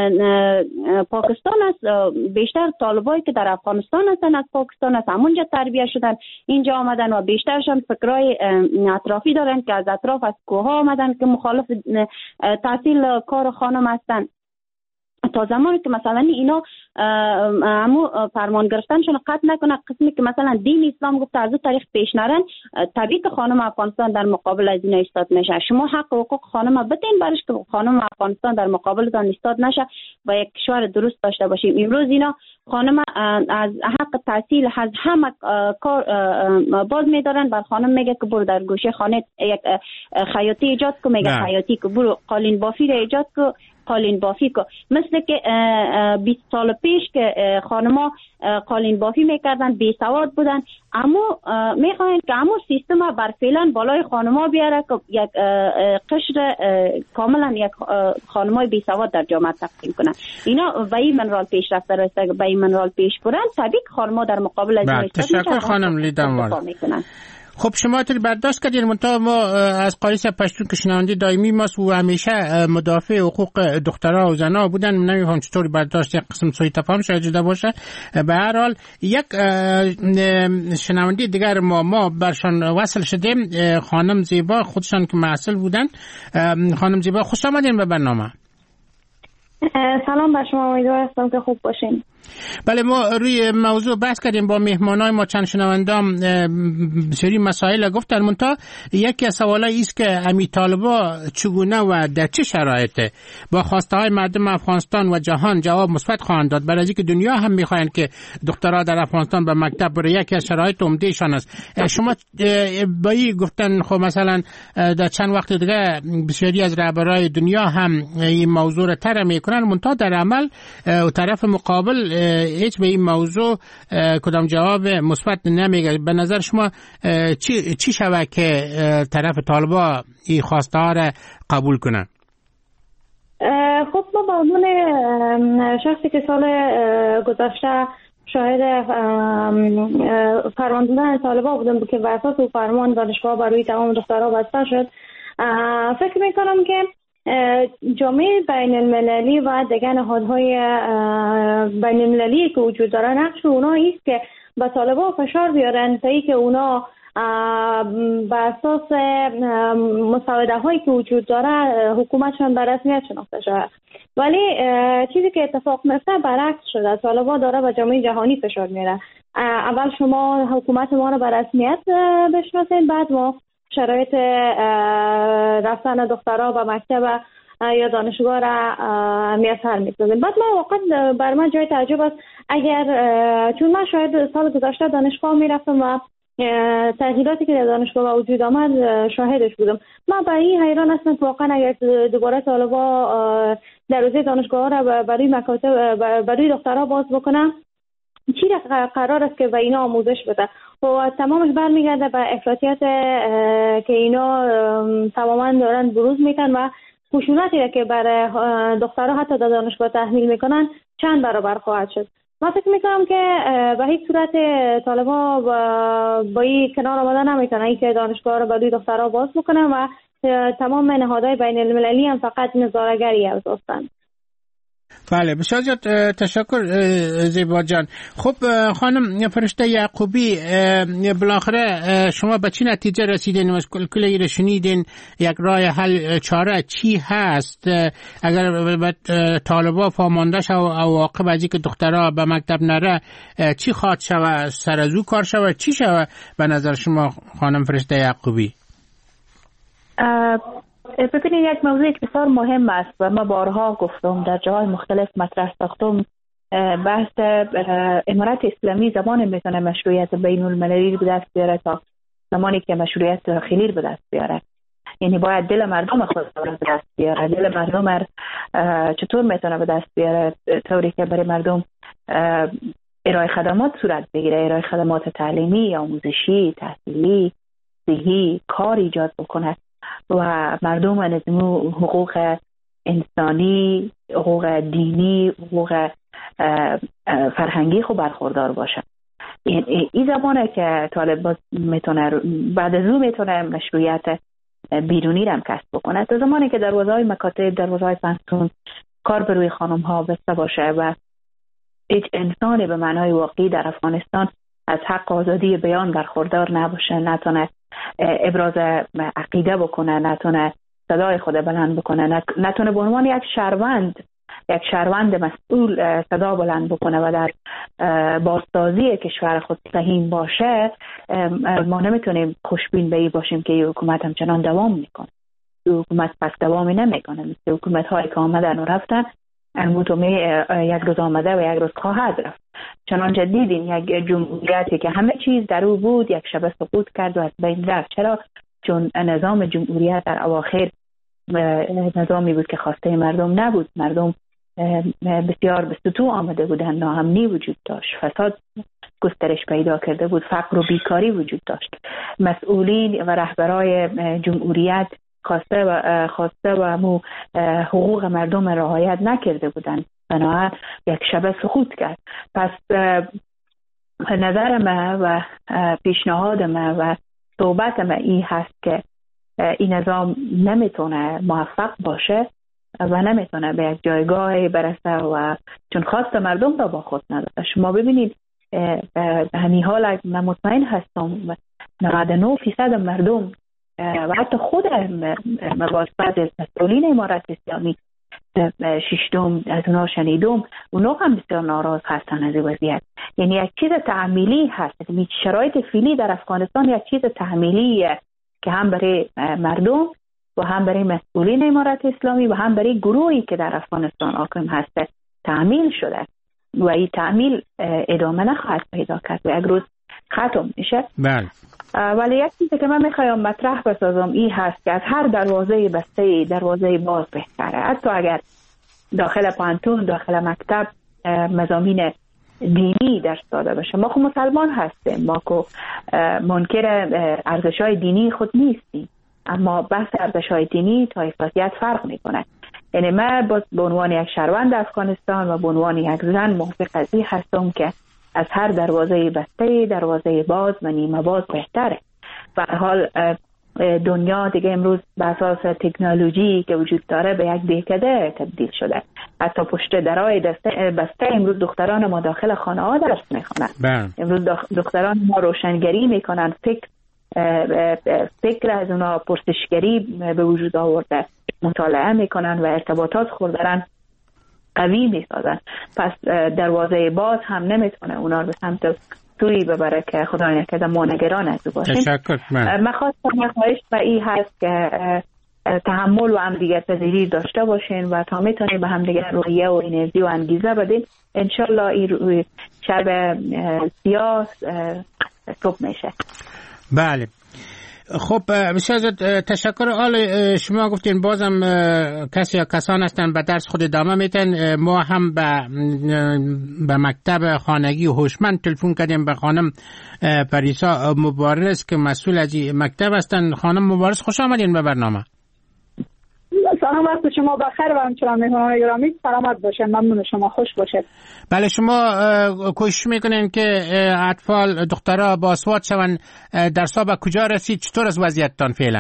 پاکستان است. بیشتر طالبایی که در افغانستان هستن از پاکستان است، همونجا تربیت شدن، اینجا آمدن و بیشترشان فکرای اطرافی دارن که از اطراف از کوه آمدن که مخالف تحصیل کار خانم هستن. تا زمانی که مثلا اینا همو فرمان گرفتنشون قطع نکنه، قسمی که مثلا دین اسلام گفته از اون طریق پیش نرن، طبیعی که خانم افغانستان در مقابل از اینا ایستاد میشه. شما حق و حقوق خانم بدین برش که خانم افغانستان در مقابلتان ایستاد نشه و یک کشور درست داشته باشیم. امروز اینا خانم از حق تحصیل از همه کار باز میدارن. بر خانم میگه که برو در گوشه خانه یک خیاطی ایجاد کو، میگه خیاطی که برو قالین بافی رو ایجاد کو، قالین بافی کو. مثل که بیست سال پیش که خانما قالین بافی میکردن، بی سواد بودن، اما میخواین که همون سیستم بر فعلا بالای خانما بیاره که یک قشر کاملا یک خانمای بی سواد در جامعه تقسیم کنن. اینا به این منرال پیش رفته راسته، به این منرال پیش برن، طبیعی خانما در مقابل از این تشکر خانم لیدانوار. خب شما تر برداشت کردین، منتها ما از قاریس پشتون که شنونده دائمی ماست و همیشه مدافع حقوق دخترها و زنها بودن. نمی‌فهم چطوری برداشت یک قسم سوء تفاهم شاید جدا باشه. به هر حال یک شنونده دیگر ما ما برشان وصل شدیم، خانم زیبا، خودشان که معسل بودن. خانم زیبا خوش آمدین به برنامه. سلام بر شما، امیدوار هستم که خوب باشین. بله، ما روی موضوع بحث کردیم با مهمانای ما، چند شنوندام سری مسائل گفتن، منتها یکی از سوالایی است که امی طالبا چگونه و در چه شرایطه با خواسته های مردم افغانستان و جهان جواب مثبت خواهند داد، برای اینکه دنیا هم میخواین که دخترها در افغانستان به مکتب بره. یکی از شرایط عمدهشان است. شما با این گفتن خب مثلا در چند وقت دیگه بسیاری از رهبرای دنیا هم این موضوع را طرح میکنن، منتها در عمل و طرف مقابل هیچ به این موضوع کدام جواب مثبت نمیگه. به نظر شما چی چی شود که طرف طالبا این خواسته ها را قبول کنن؟ خب ما به عنوان شخصی که سال گذشته شاهد فرمان دادن طالبا بودم که بر اساس فرمان دانشگاه برای تمام دخترها بسته شد، فکر میکنم که جامعه بین المللی و دیگر نهادهای بین المللی که وجود داره نقش اونا است که به طالبان فشار بیارن تا ای که اونا بر اساس مسوده هایی که وجود داره حکومتشان به رسمیت شناخته شود. ولی چیزی که اتفاق میفته برعکس شده. طالبان داره به جامعه جهانی فشار میاره. اول شما حکومت ما رو به رسمیت بشناسید، بعد ما شرایط رفتن دخترها به مکتب یا دانشگاه را میسر می‌سازیم. بعد ما واقعا بر من جای تعجب است، اگر چون من شاید سال گذشته دانشگاه میرفتم و تغییراتی که در دانشگاه به وجود آمد شاهدش بودم. من برای این حیران هستم که واقعا اگر دوباره طالبا در روزه دانشگاه را برای مکاتب برای دخترها باز بکنم، چی قرار است که به اینا آموزش بده و تمامش برمیگرده به افراطیت که اینا تماما دارن بروز میکنن و خشونتی که برای دخترها حتی در دانشگاه تحمیل میکنن چند برابر خواهد شد. من فکر میکنم که به هیچ صورت طالبا با این کنار آمدن نمیتونن این که دانشگاه رو برای دخترها باز بکنن و تمام نهادهای بین المللی هم فقط نظاره‌گری هستند. بله، بسیار زیاد تشکر زیبا جان. خب خانم فرشته یعقوبی، بالاخره شما به چی نتیجه رسیدین و کلی رو شنیدین؟ یک راه حل چاره چی هست اگر طالبا فامانده شو او عواقب از اینکه دخترها به مکتب نره چی خواهد شود؟ سر از او کار شود؟ چی شود به نظر شما خانم فرشته یعقوبی؟ ببینید یک موضوع که بسیار مهم است و ما بارها گفتم در جاهای مختلف مطرح ساختم، بحث امارت اسلامی زمان میتونه مشروعیت بین المللی به دست بیاره تا زمانی که مشروعیت داخلی به دست بیاره. یعنی باید دل مردم خود به دست بیاره. دل مردم چطور میتونه به دست بیاره؟ طوری که برای مردم ارائه خدمات صورت بگیره، ارائه خدمات تعلیمی، آموزشی، تحصیلی، صحی، کار ایجاد بکنه و مردم از حقوق انسانی، حقوق دینی، حقوق فرهنگی خود برخوردار باشن. این زمانه که طالب میتونه بعد از اون میتونه مشروعیت بیرونی را هم کسب بکنه. تا زمانی که دروازه های مکاتب، دروازه های پنتون کار به روی خانم ها بسته باشه و هیچ انسانی به معنای واقعی در افغانستان از حق آزادی بیان برخوردار نباشه، نتونه ابراز عقیده بکنه، نتونه صدای خود بلند بکنه، نتونه به عنوان یک شهروند یک شهروند مسئول صدا بلند بکنه و در بازسازی کشور خود سهیم باشه، ما نمیتونیم خوشبین به این باشیم که این حکومت همچنان دوام میکنه. این حکومت پس دوامی نمیکنه، مثل حکومت هایی که آمدن و رفتن، الموتومی یک روز آمده و یک روز خواهد رفت. چنانچه دیدیم یک جمهوریتی که همه چیز در او بود یک شبه سقوط کرد و از بین رفت. چرا؟ چون نظام جمهوریت در اواخر نظامی بود که خواسته مردم نبود. مردم بسیار به سطوح آمده بودن، ناامنی وجود داشت، فساد گسترش پیدا کرده بود، فقر و بیکاری وجود داشت. مسئولین و رهبرای جمهوریت خواسته و خواسته و مو حقوق مردم رعایت نکرده بودند، بنابراین یک شبه سقوط کرد. پس نظر من و پیشنهاد من و صحبت من این هست که این نظام نمیتونه موفق باشه و نمیتونه به یک جایگاهی برسه و چون خواست مردم را با خود نداره. شما ببینید به همین حال من مطمئن هستم نود و نه فیصد مردم و حتی خود مباحث مسئولین امارت اسلامی ششم از اونا شنیدم، اونا هم بسیار ناراض هستن از وضعیت. یعنی یک چیز تعمیلی هست، یعنی شرایط فعلی در افغانستان یک چیز تعمیلیه که هم برای مردم و هم برای مسئولین امارت اسلامی و هم برای گروهی که در افغانستان حاکم هست تعمیل شده و این تعمیل ادامه نخواهد پیدا کرد و یک روز ختم میشه. بله. ولی یک چیزی که من میخوایم مطرح بسازم این هست که از هر دروازه بسته دروازه باز بهتره. حتی اگر داخل پانتون، داخل مکتب مضامین دینی درس داده باشه، ما خب مسلمان هستیم، ما که منکر ارزش‌های دینی خود نیستیم، اما بحث ارزش‌های دینی تا افراطیت فرق میکنه. یعنی من به عنوان یک شهروند افغانستان و به عنوان یک زن موافق از این هستم که از هر دروازه بسته دروازه باز و نیمه باز بهتره. به هر حال دنیا دیگه امروز به اساس تکنولوژی که وجود داره به یک دهکده تبدیل شده. حتی پشت درای بسته امروز دختران ما داخل خانه ها درس میخونن. امروز دختران ما روشنگری میکنن، فکر فکر از اونا پرسشگری به وجود آورده، مطالعه میکنن و ارتباطات خوردن قوی میسازن. پس دروازه باز هم نمیتونه اونا رو به سمت سوی ببره که خدا نکرده ما نگران از او باشیم. تشکر. من خواستم خواهش و این هست که تحمل و همدیگر پذیری داشته باشین و تا میتونیم به همدیگر رویه و انرژی و انگیزه بدین. انشالله این شب سیاه صبح میشه. بله. خب بسیار تشکر. حالا شما گفتین بازم کسی یا کسان هستن به درس خود ادامه میتن. ما هم به به مکتب خانگی هوشمند تلفن کردیم به خانم پریسا مبارز که مسئول از مکتب هستن. خانم مبارز خوش آمدین به برنامه. سلام وقت شما بخیر و همچنان مهمانان گرامی سلامت باشین. ممنون شما، خوش باشید. بله، شما کوشش میکنین که اطفال دخترها باسواد شون. درسا به کجا رسید؟ چطور از وضعیتتان فعلا؟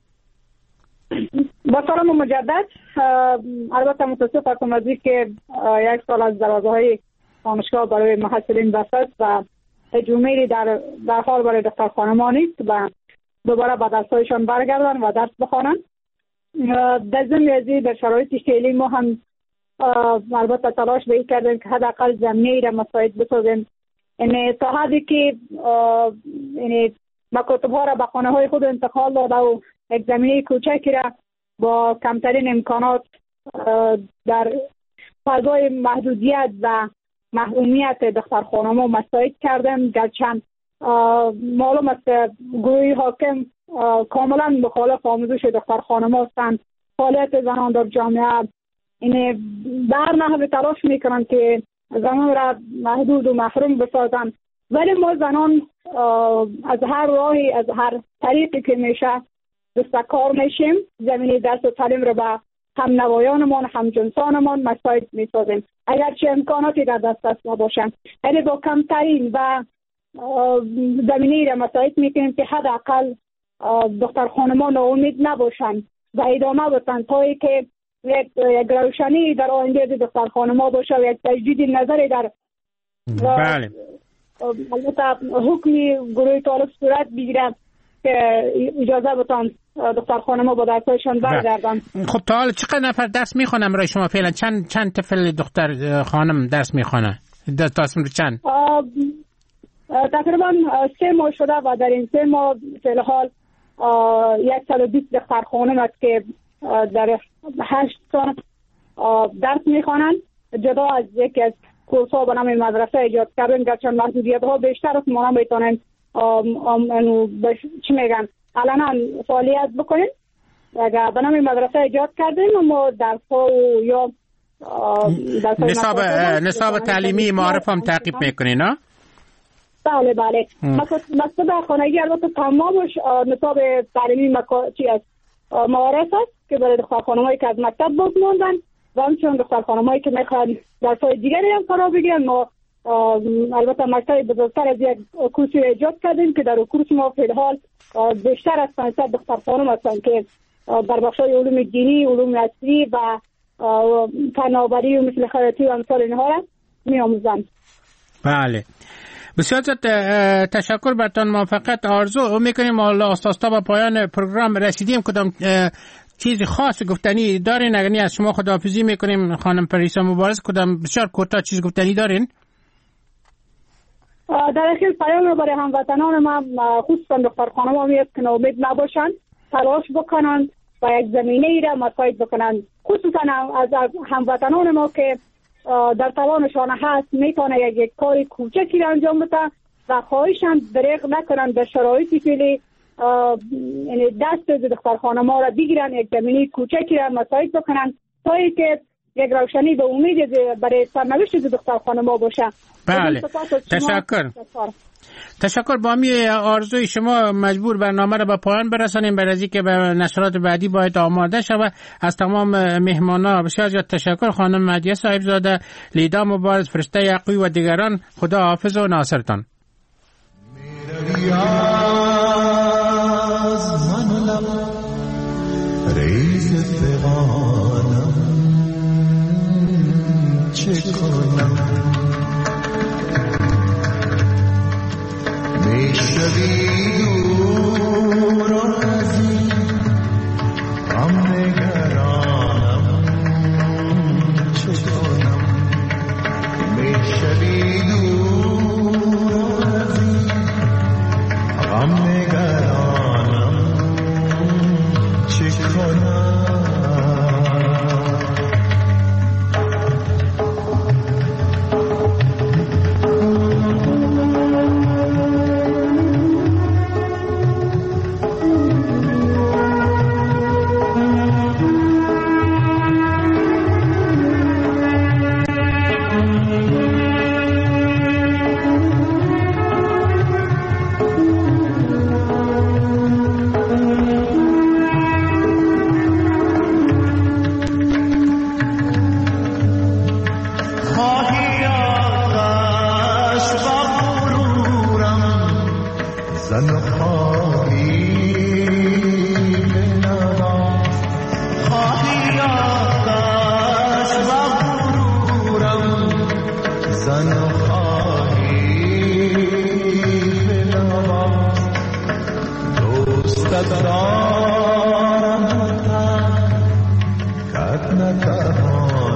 با سلام مجدد. البته متاسف هستم از که یک سال از دروازه های دانشگاه برای محصلین بسته و هجومی در در حال برای دختر خانمان است و دوباره به درسایشان برگردن و درس بخوانند. در ضمن ازی در شرایط فعلی ما هم البته تلاش به این کردیم که حداقل زمینه‌ای را مساعد بسازیم. یعنی تا حدی که یعنی مکاتب‌ها را به خانه‌های خود انتقال داده و یک زمینه کوچکی را با کمترین امکانات در فضای محدودیت و محرومیت دختر خانم‌ها مساعد کردیم. گرچند معلوم است که گروهی حاکم کاملا مخالف آموزش دختر خانم‌ها هستند. فعالیت زنان در جامعه این در نحو تلاش میکنند که زنان را محدود و محروم بسازند، ولی ما زنان از هر راهی از هر طریقی که میشه دستکار میشیم. زمینه درس و تعلیم را به هم نوایانمان هم جنسانمان مساعد میسازیم اگرچه امکاناتی در دست ما باشند. یعنی با کمترین و زمینه را مساعد میکنیم که حداقل دختر خانما ناامید نباشند و ادامه بدن تا که یک یک روشنی در آینده دختر خانما باشه و یک تجدید نظری در بله البته حکمی گروه طالب صورت بگیره که اجازه بدن دختر خانما با درسایشان برگردن. خب تا حالا چقدر نفر درس میخونن برای شما فعلا؟ چند چند طفل دختر خانم درس میخونه؟ درس چند؟ تقریبا سه ماه شده و در این سه ماه فعلا صد و بیست دختر خانم است که در هشت سال درس میخوانند. جدا از یکی از کورس ها به نام مدرسه ایجاد کردن گرچه محدودیت ها بیشتر است، ما هم میتونیم چی میگن علنا فعالیت بکنیم. اگر به نام مدرسه ایجاد کردیم ما درس ها یا نصاب نصاب تعلیمی معارف هم تعقیب میکنین ها؟ بله بله. مکتب خانگی البته تمامش نصاب تعلیمی چی است معارف است که برای دختر خانمایی که از مکتب باز موندن و همچنین دختر خانمایی که میخوان درس‌های دیگری هم فرا بگیرن. ما البته مکتب بزرگتر از یک کورسی ایجاد کردیم که در اون کورس ما فی الحال بیشتر از پانصد دختر خانم هستند که در بخش‌های علوم دینی، علوم عصری و فناوری و مثل خیاطی و امثال اینها را می‌آموزند. بله بسیار تشکر برتان. موفقیت آرزو میکنیم. حالا استاد تا به پایان پروگرام رسیدیم. کدام چیز خاص گفتنی دارین؟ اگر از شما خداحافظی میکنیم خانم پریسا مبارز، کدام بسیار کوتاه چیز گفتنی دارین؟ در اخیر پیام رو برای هموطنان ما خصوصا دختر خانم‌ها میاد که ناامید نباشن، تلاش بکنن و یک زمینه ای را مساعد بکنن، خصوصا از هموطنان ما که در توانشان هست میتونه یک یک کاری کوچکی را انجام بده و خواهشم دریغ نکنن در شرایطی فعلی یعنی دست دختر خانم‌ها را بگیرن، یک زمینه کوچکی را مساعد بکنن تا اینکه یک روشنی به امید برای سرنوشت دختر خانم‌ها باشه. بله تشکر. تشکر. با می آرزوی شما مجبور برنامه را به پایان برسانیم برای اینکه به نشرات بعدی باید آماده شود. از تمام مهمانا بسیار زیاد تشکر. خانم مهدیه صاحبزاده، لیدا مبارز، فرشته یعقوبی و دیگران، خدا حافظ و ناصرتان.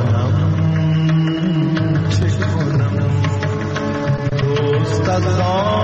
Dost